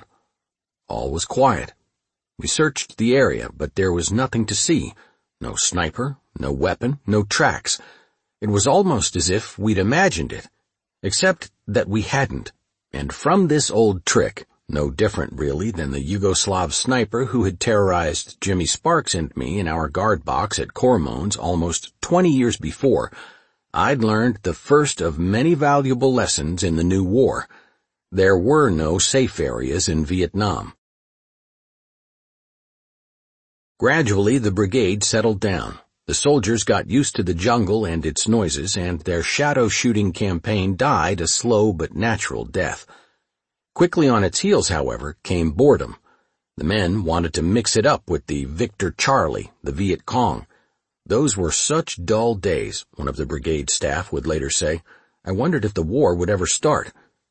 All was quiet. We searched the area, but there was nothing to see. No sniper, no weapon, no tracks. It was almost as if we'd imagined it, except that we hadn't. And from this old trick, no different really than the Yugoslav sniper who had terrorized Jimmy Sparks and me in our guard box at Cormones almost 20 years before, I'd learned the first of many valuable lessons in the new war. There were no safe areas in Vietnam. Gradually, the brigade settled down. The soldiers got used to the jungle and its noises, and their shadow shooting campaign died a slow but natural death. Quickly on its heels, however, came boredom. The men wanted to mix it up with the Victor Charlie, the Viet Cong. Those were such dull days, one of the brigade staff would later say. I wondered if the war would ever start.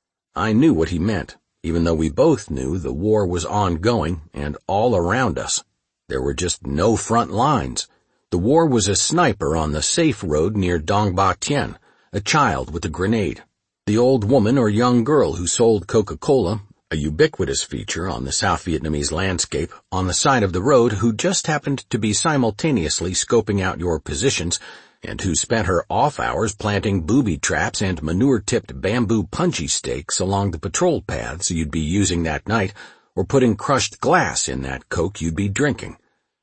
I knew what he meant, even though we both knew the war was ongoing and all around us. There were just no front lines. The war was a sniper on the safe road near Dong Ba Tien, a child with a grenade, the old woman or young girl who sold Coca-Cola, a ubiquitous feature on the South Vietnamese landscape, on the side of the road, who just happened to be simultaneously scoping out your positions, and who spent her off hours planting booby traps and manure-tipped bamboo punji stakes along the patrol paths you'd be using that night, or putting crushed glass in that Coke you'd be drinking.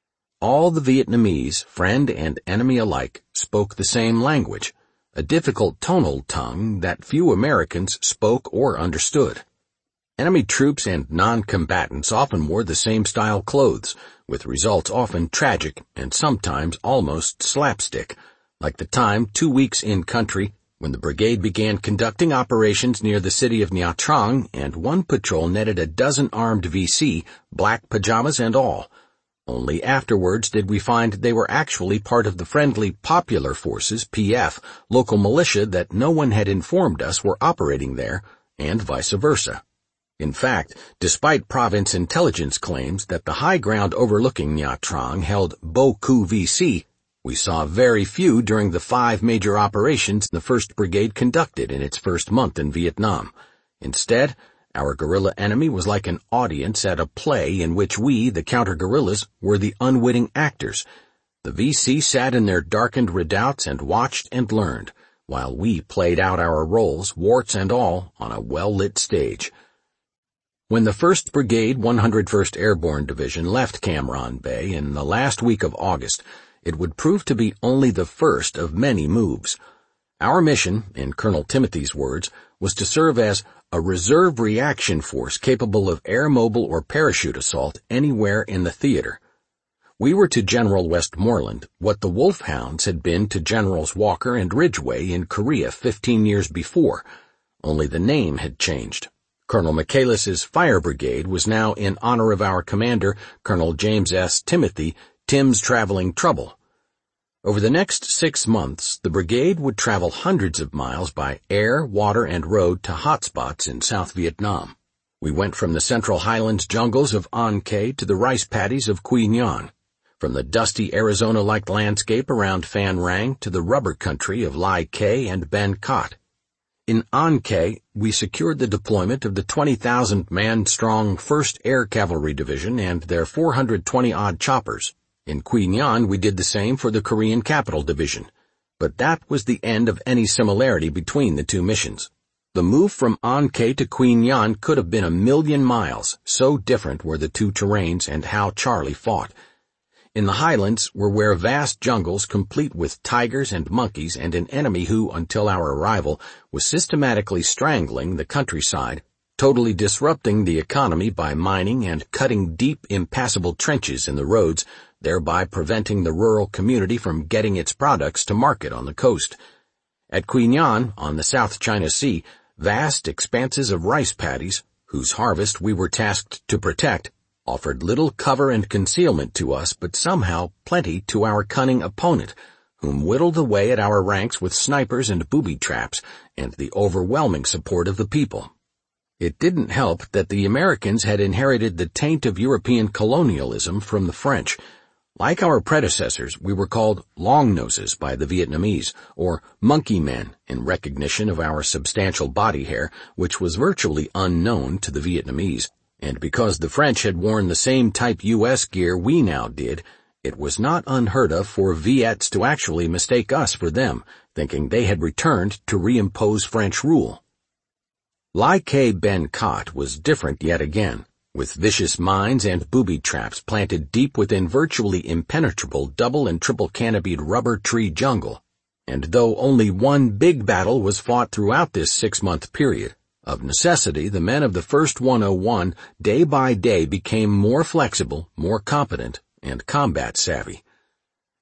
All the Vietnamese, friend and enemy alike, spoke the same language, a difficult tonal tongue that few Americans spoke or understood. Enemy troops and non-combatants often wore the same style clothes, with results often tragic and sometimes almost slapstick, like the time 2 weeks in country when the brigade began conducting operations near the city of Nha Trang, and one patrol netted a dozen armed VC, black pajamas and all. Only afterwards did we find they were actually part of the friendly Popular Forces, PF, local militia that no one had informed us were operating there, and vice versa. In fact, despite province intelligence claims that the high ground overlooking Nha Trang held Bo Cu VC, we saw very few during the 5 major operations the 1st Brigade conducted in its first month in Vietnam. Instead, our guerrilla enemy was like an audience at a play in which we, the counter-guerrillas, were the unwitting actors. The VC sat in their darkened redoubts and watched and learned, while we played out our roles, warts and all, on a well-lit stage. When the 1st Brigade 101st Airborne Division left Cam Ranh Bay in the last week of August, it would prove to be only the first of many moves. Our mission, in Colonel Timothy's words, was to serve as a reserve reaction force capable of air mobile or parachute assault anywhere in the theater. We were to General Westmoreland what the Wolfhounds had been to Generals Walker and Ridgway in Korea 15 years before, only the name had changed. Colonel Michaelis's Fire Brigade was now in honor of our commander, Colonel James S. Timothy, Tim's Traveling Trouble. Over the next 6 months, the brigade would travel hundreds of miles by air, water, and road to hotspots in South Vietnam. We went from the Central Highlands jungles of An Khê to the rice paddies of Quy Nhon, from the dusty Arizona-like landscape around Phan Rang to the rubber country of Lai Khe and Ben Cot. In An Khê, we secured the deployment of the 20,000-man-strong 1st Air Cavalry Division and their 420-odd choppers. In Quy Nhon, we did the same for the Korean Capital Division, but that was the end of any similarity between the two missions. The move from An Khê to Quy Nhon could have been 1,000,000 miles, so different were the two terrains and how Charlie fought. In the highlands were where vast jungles complete with tigers and monkeys and an enemy who, until our arrival, was systematically strangling the countryside, totally disrupting the economy by mining and cutting deep, impassable trenches in the roads, thereby preventing the rural community from getting its products to market on the coast. At Quy Nhon, on the South China Sea, vast expanses of rice paddies, whose harvest we were tasked to protect, offered little cover and concealment to us, but somehow plenty to our cunning opponent, whom whittled away at our ranks with snipers and booby traps and the overwhelming support of the people. It didn't help that the Americans had inherited the taint of European colonialism from the French. Like our predecessors, we were called long-noses by the Vietnamese, or monkey men, in recognition of our substantial body hair, which was virtually unknown to the Vietnamese. And because the French had worn the same type U.S. gear we now did, it was not unheard of for Viets to actually mistake us for them, thinking they had returned to reimpose French rule. Lai Khe Ben Cot was different yet again, with vicious mines and booby traps planted deep within virtually impenetrable double and triple canopied rubber tree jungle. And though only one big battle was fought throughout this 6-month period, of necessity the men of the 1st 101 day by day became more flexible, more competent, and combat savvy.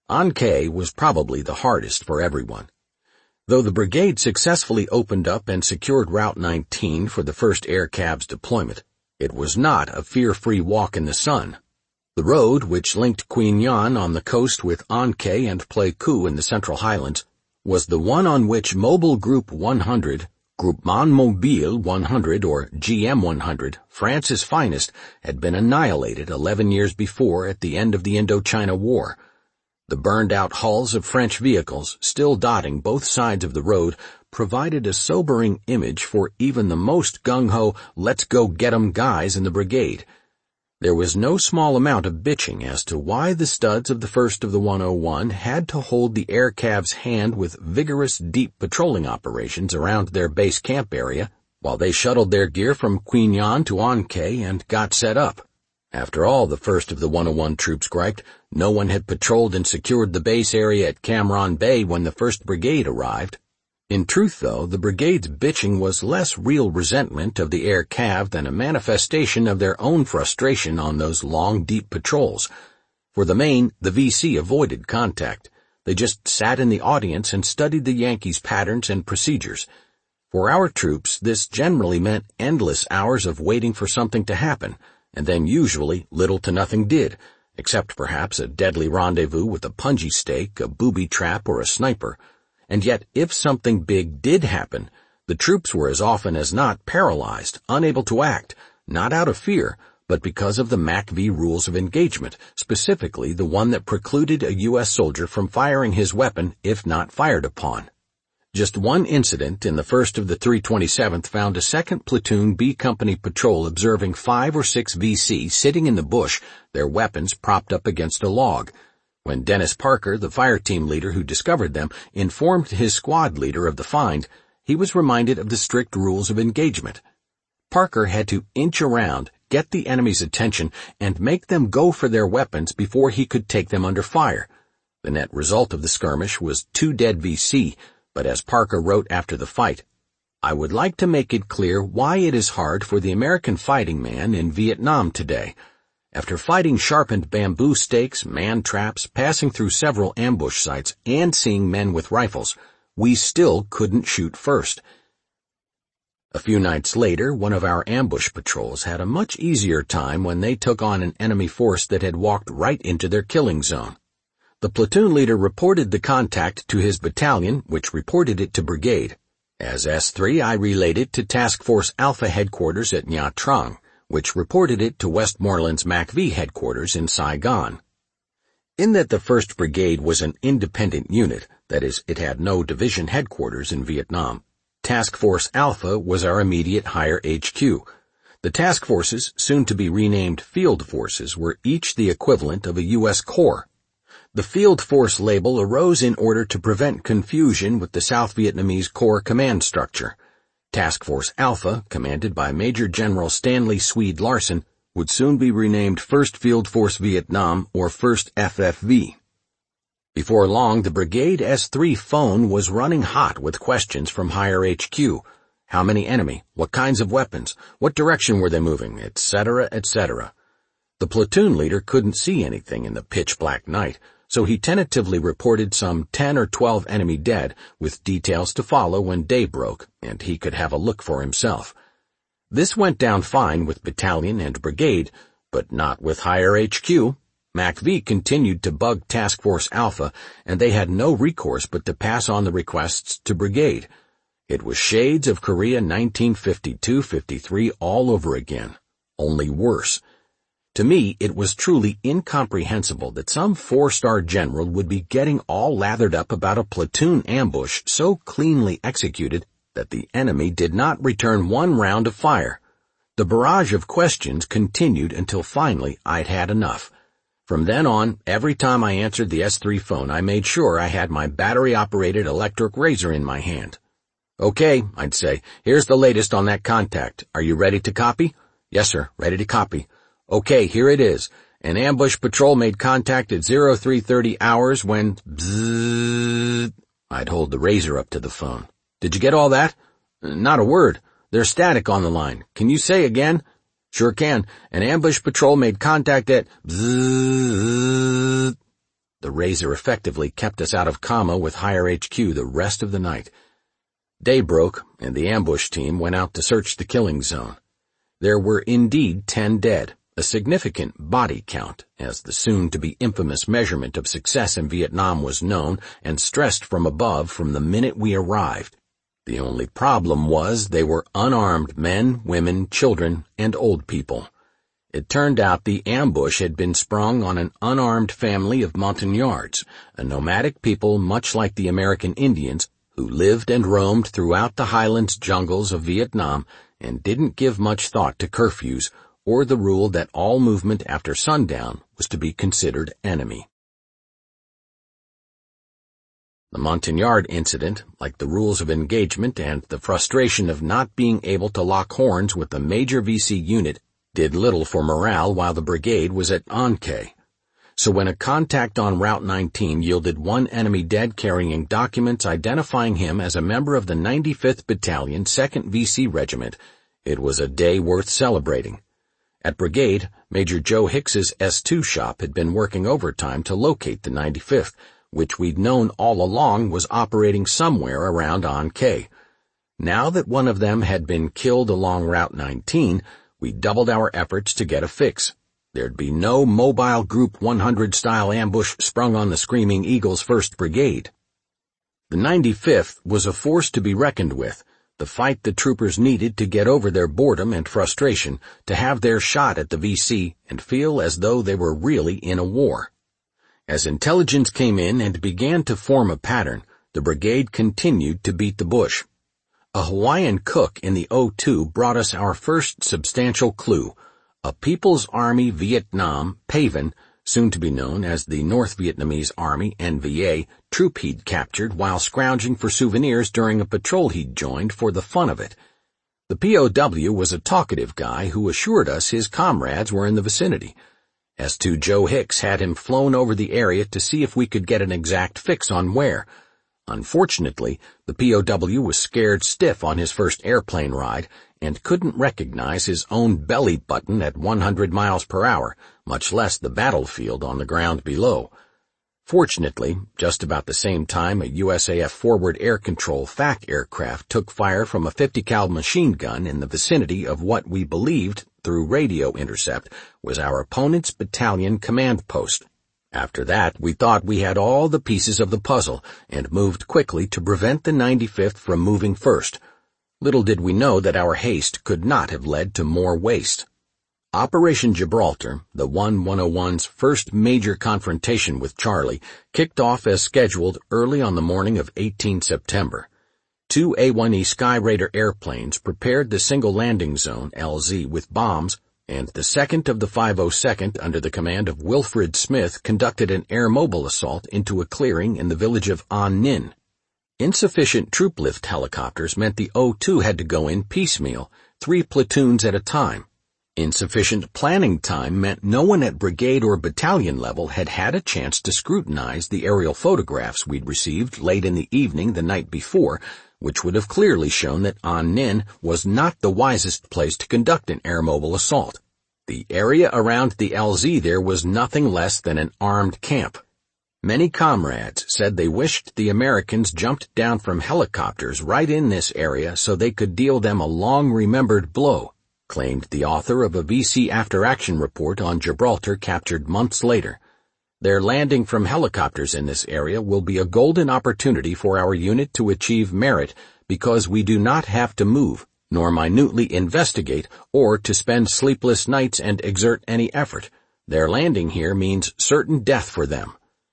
Ankei was probably the hardest for everyone. Though the brigade successfully opened up and secured Route 19 for the 1st Air Cab's deployment, it was not a fear-free walk in the sun. The road, which linked Quy Nhon on the coast with Ankei and Pleiku in the Central Highlands, was the one on which Mobile Group 100, Groupement Mobile 100 or GM 100, France's finest, had been annihilated 11 years before at the end of the Indochina War. The burned-out hulls of French vehicles, still dotting both sides of the road, provided a sobering image for even the most gung-ho, let's-go-get-'em guys in the brigade. There was no small amount of bitching as to why the studs of the 1st of the 101 had to hold the air cav's hand with vigorous, deep patrolling operations around their base camp area, while they shuttled their gear from Quy Nhon to Ankei and got set up. After all, the 1st of the 101 troops griped, no one had patrolled and secured the base area at Cam Ranh Bay when the 1st Brigade arrived. In truth, though, the brigade's bitching was less real resentment of the air cav than a manifestation of their own frustration on those long, deep patrols. For the main, the VC avoided contact. They just sat in the audience and studied the Yankees' patterns and procedures. For our troops, this generally meant endless hours of waiting for something to happen, and then usually little to nothing did, except perhaps a deadly rendezvous with a punji stake, a booby trap, or a sniper. And yet, if something big did happen, the troops were as often as not paralyzed, unable to act, not out of fear, but because of the MACV rules of engagement, specifically the one that precluded a U.S. soldier from firing his weapon if not fired upon. Just one incident in the 1st of the 327th found a 2nd Platoon B Company patrol observing 5 or 6 VC sitting in the bush, their weapons propped up against a log. When Dennis Parker, the fire team leader who discovered them, informed his squad leader of the find, he was reminded of the strict rules of engagement. Parker had to inch around, get the enemy's attention, and make them go for their weapons before he could take them under fire. The net result of the skirmish was 2 dead VC, but as Parker wrote after the fight, "I would like to make it clear why it is hard for the American fighting man in Vietnam today. After fighting sharpened bamboo stakes, man traps, passing through several ambush sites, and seeing men with rifles, we still couldn't shoot first." A few nights later, one of our ambush patrols had a much easier time when they took on an enemy force that had walked right into their killing zone. The platoon leader reported the contact to his battalion, which reported it to brigade. As S3, I relayed it to Task Force Alpha headquarters at Nha Trang, which reported it to Westmoreland's MACV headquarters in Saigon. In that the 1st Brigade was an independent unit, that is, it had no division headquarters in Vietnam, Task Force Alpha was our immediate higher HQ. The task forces, soon to be renamed Field Forces, were each the equivalent of a U.S. Corps. The Field Force label arose in order to prevent confusion with the South Vietnamese Corps command structure. Task Force Alpha, commanded by Major General Stanley Swede Larson, would soon be renamed 1st Field Force Vietnam or 1st FFV. Before long, the Brigade S3 phone was running hot with questions from higher HQ. How many enemy? What kinds of weapons? What direction were they moving? Etc., etc. The platoon leader couldn't see anything in the pitch-black night, so he tentatively reported some 10 or 12 enemy dead, with details to follow when day broke, and he could have a look for himself. This went down fine with battalion and brigade, but not with higher HQ. MACV continued to bug Task Force Alpha, and they had no recourse but to pass on the requests to brigade. It was shades of Korea 1952-53 all over again, only worse. To me, it was truly incomprehensible that some 4-star general would be getting all lathered up about a platoon ambush so cleanly executed that the enemy did not return one round of fire. The barrage of questions continued until finally I'd had enough. From then on, every time I answered the S3 phone, I made sure I had my battery-operated electric razor in my hand. "Okay," I'd say, "here's the latest on that contact. Are you ready to copy?" "Yes, sir, ready to copy." "Okay, here it is. An ambush patrol made contact at 0330 hours when bzzzt." I'd hold the razor up to the phone. "Did you get all that?" "Not a word. There's static on the line. Can you say again?" "Sure can. An ambush patrol made contact at bzzzt." The The Razor effectively kept us out of Kama with Higher HQ the rest of the night. Day broke, and the ambush team went out to search the killing zone. There were indeed 10 dead, a significant body count, as the soon-to-be infamous measurement of success in Vietnam was known and stressed from above from the minute we arrived. The only problem was they were unarmed men, women, children, and old people. It turned out the ambush had been sprung on an unarmed family of Montagnards, a nomadic people much like the American Indians, who lived and roamed throughout the highlands jungles of Vietnam and didn't give much thought to curfews or the rule that all movement after sundown was to be considered enemy. The Montagnard incident, like the rules of engagement and the frustration of not being able to lock horns with a major VC unit, did little for morale while the brigade was at An Khe. So when a contact on Route 19 yielded one enemy dead carrying documents identifying him as a member of the 95th Battalion, 2nd VC Regiment, it was a day worth celebrating. At brigade, Major Joe Hicks's S2 shop had been working overtime to locate the 95th, which we'd known all along was operating somewhere around An Khe. Now that one of them had been killed along Route 19, we doubled our efforts to get a fix. There'd be no mobile Group 100-style ambush sprung on the Screaming Eagle's 1st Brigade. The 95th was a force to be reckoned with, the fight the troopers needed to get over their boredom and frustration, to have their shot at the VC and feel as though they were really in a war. As intelligence came in and began to form a pattern, the brigade continued to beat the bush. A Hawaiian cook in the O2 brought us our first substantial clue, a People's Army Vietnam, PAVN, soon to be known as the North Vietnamese Army, NVA, troop he'd captured while scrounging for souvenirs during a patrol he'd joined for the fun of it. The POW was a talkative guy who assured us his comrades were in the vicinity. S2 Joe Hicks had him flown over the area to see if we could get an exact fix on where. Unfortunately, the POW was scared stiff on his first airplane ride and couldn't recognize his own belly button at 100 miles per hour, much less the battlefield on the ground below. Fortunately, just about the same time a USAF Forward Air Control FAC aircraft took fire from a 50 cal machine gun in the vicinity of what we believed, through radio intercept, was our opponent's battalion command post. After that, we thought we had all the pieces of the puzzle and moved quickly to prevent the 95th from moving first. Little did we know that our haste could not have led to more waste. Operation Gibraltar, the 101's first major confrontation with Charlie, kicked off as scheduled early on the morning of 18 September. 2 A-1E Sky Raider airplanes prepared the single landing zone, LZ, with bombs, and the 2nd of the 502nd, under the command of Wilfred Smith, conducted an air mobile assault into a clearing in the village of An Ninh. Insufficient troop lift helicopters meant the O2 had to go in piecemeal, 3 platoons at a time. Insufficient planning time meant no one at brigade or battalion level had had a chance to scrutinize the aerial photographs we'd received late in the evening the night before, which would have clearly shown that An Ninh was not the wisest place to conduct an air mobile assault. The area around the LZ there was nothing less than an armed camp. Many comrades said they wished the Americans jumped down from helicopters right in this area so they could deal them a long-remembered blow, claimed the author of a VC after-action report on Gibraltar captured months later. Their landing from helicopters in this area will be a golden opportunity for our unit to achieve merit because we do not have to move, nor minutely investigate, or to spend sleepless nights and exert any effort. Their landing here means certain death for them.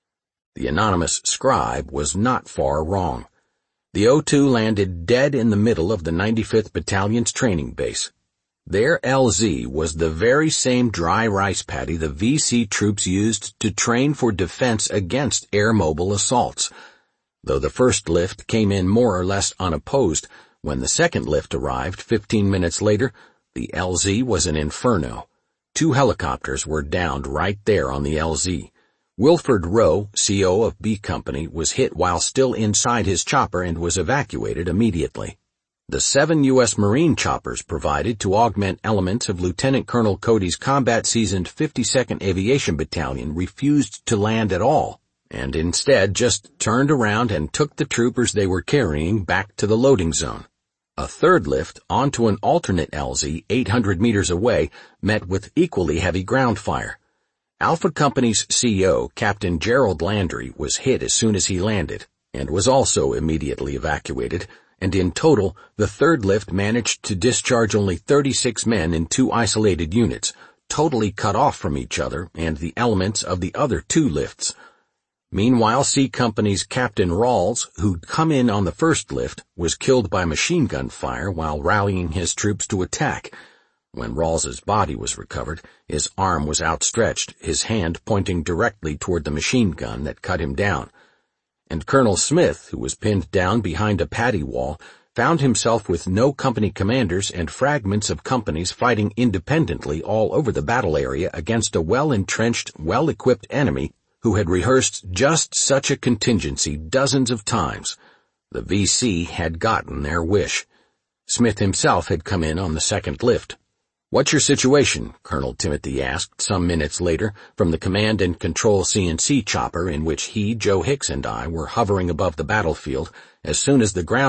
The anonymous scribe was not far wrong. The O2 landed dead in the middle of the 95th Battalion's training base. Their LZ was the very same dry rice paddy the VC troops used to train for defense against air mobile assaults. Though the first lift came in more or less unopposed, when the second lift arrived 15 minutes later, the LZ was an inferno. 2 helicopters were downed right there on the LZ. Wilford Rowe, CO of B Company, was hit while still inside his chopper and was evacuated immediately. The 7 U.S. Marine choppers provided to augment elements of Lieutenant Colonel Cody's combat-seasoned 52nd Aviation Battalion refused to land at all, and instead just turned around and took the troopers they were carrying back to the loading zone. A third lift onto an alternate LZ 800 meters away met with equally heavy ground fire. Alpha Company's CO, Captain Gerald Landry, was hit as soon as he landed and was also immediately evacuated, and in total, the third lift managed to discharge only 36 men in 2 isolated units, totally cut off from each other and the elements of the other 2 lifts. Meanwhile, C Company's Captain Rawls, who'd come in on the first lift, was killed by machine gun fire while rallying his troops to attack. When Rawls's body was recovered, his arm was outstretched, his hand pointing directly toward the machine gun that cut him down. And Colonel Smith, who was pinned down behind a paddy wall, found himself with no company commanders and fragments of companies fighting independently all over the battle area against a well-entrenched, well-equipped enemy who had rehearsed just such a contingency dozens of times. The VC had gotten their wish. Smith himself had come in on the second lift. "What's your situation?" Colonel Timothy asked some minutes later from the command and control CNC chopper in which he, Joe Hicks, and I were hovering above the battlefield as soon as the ground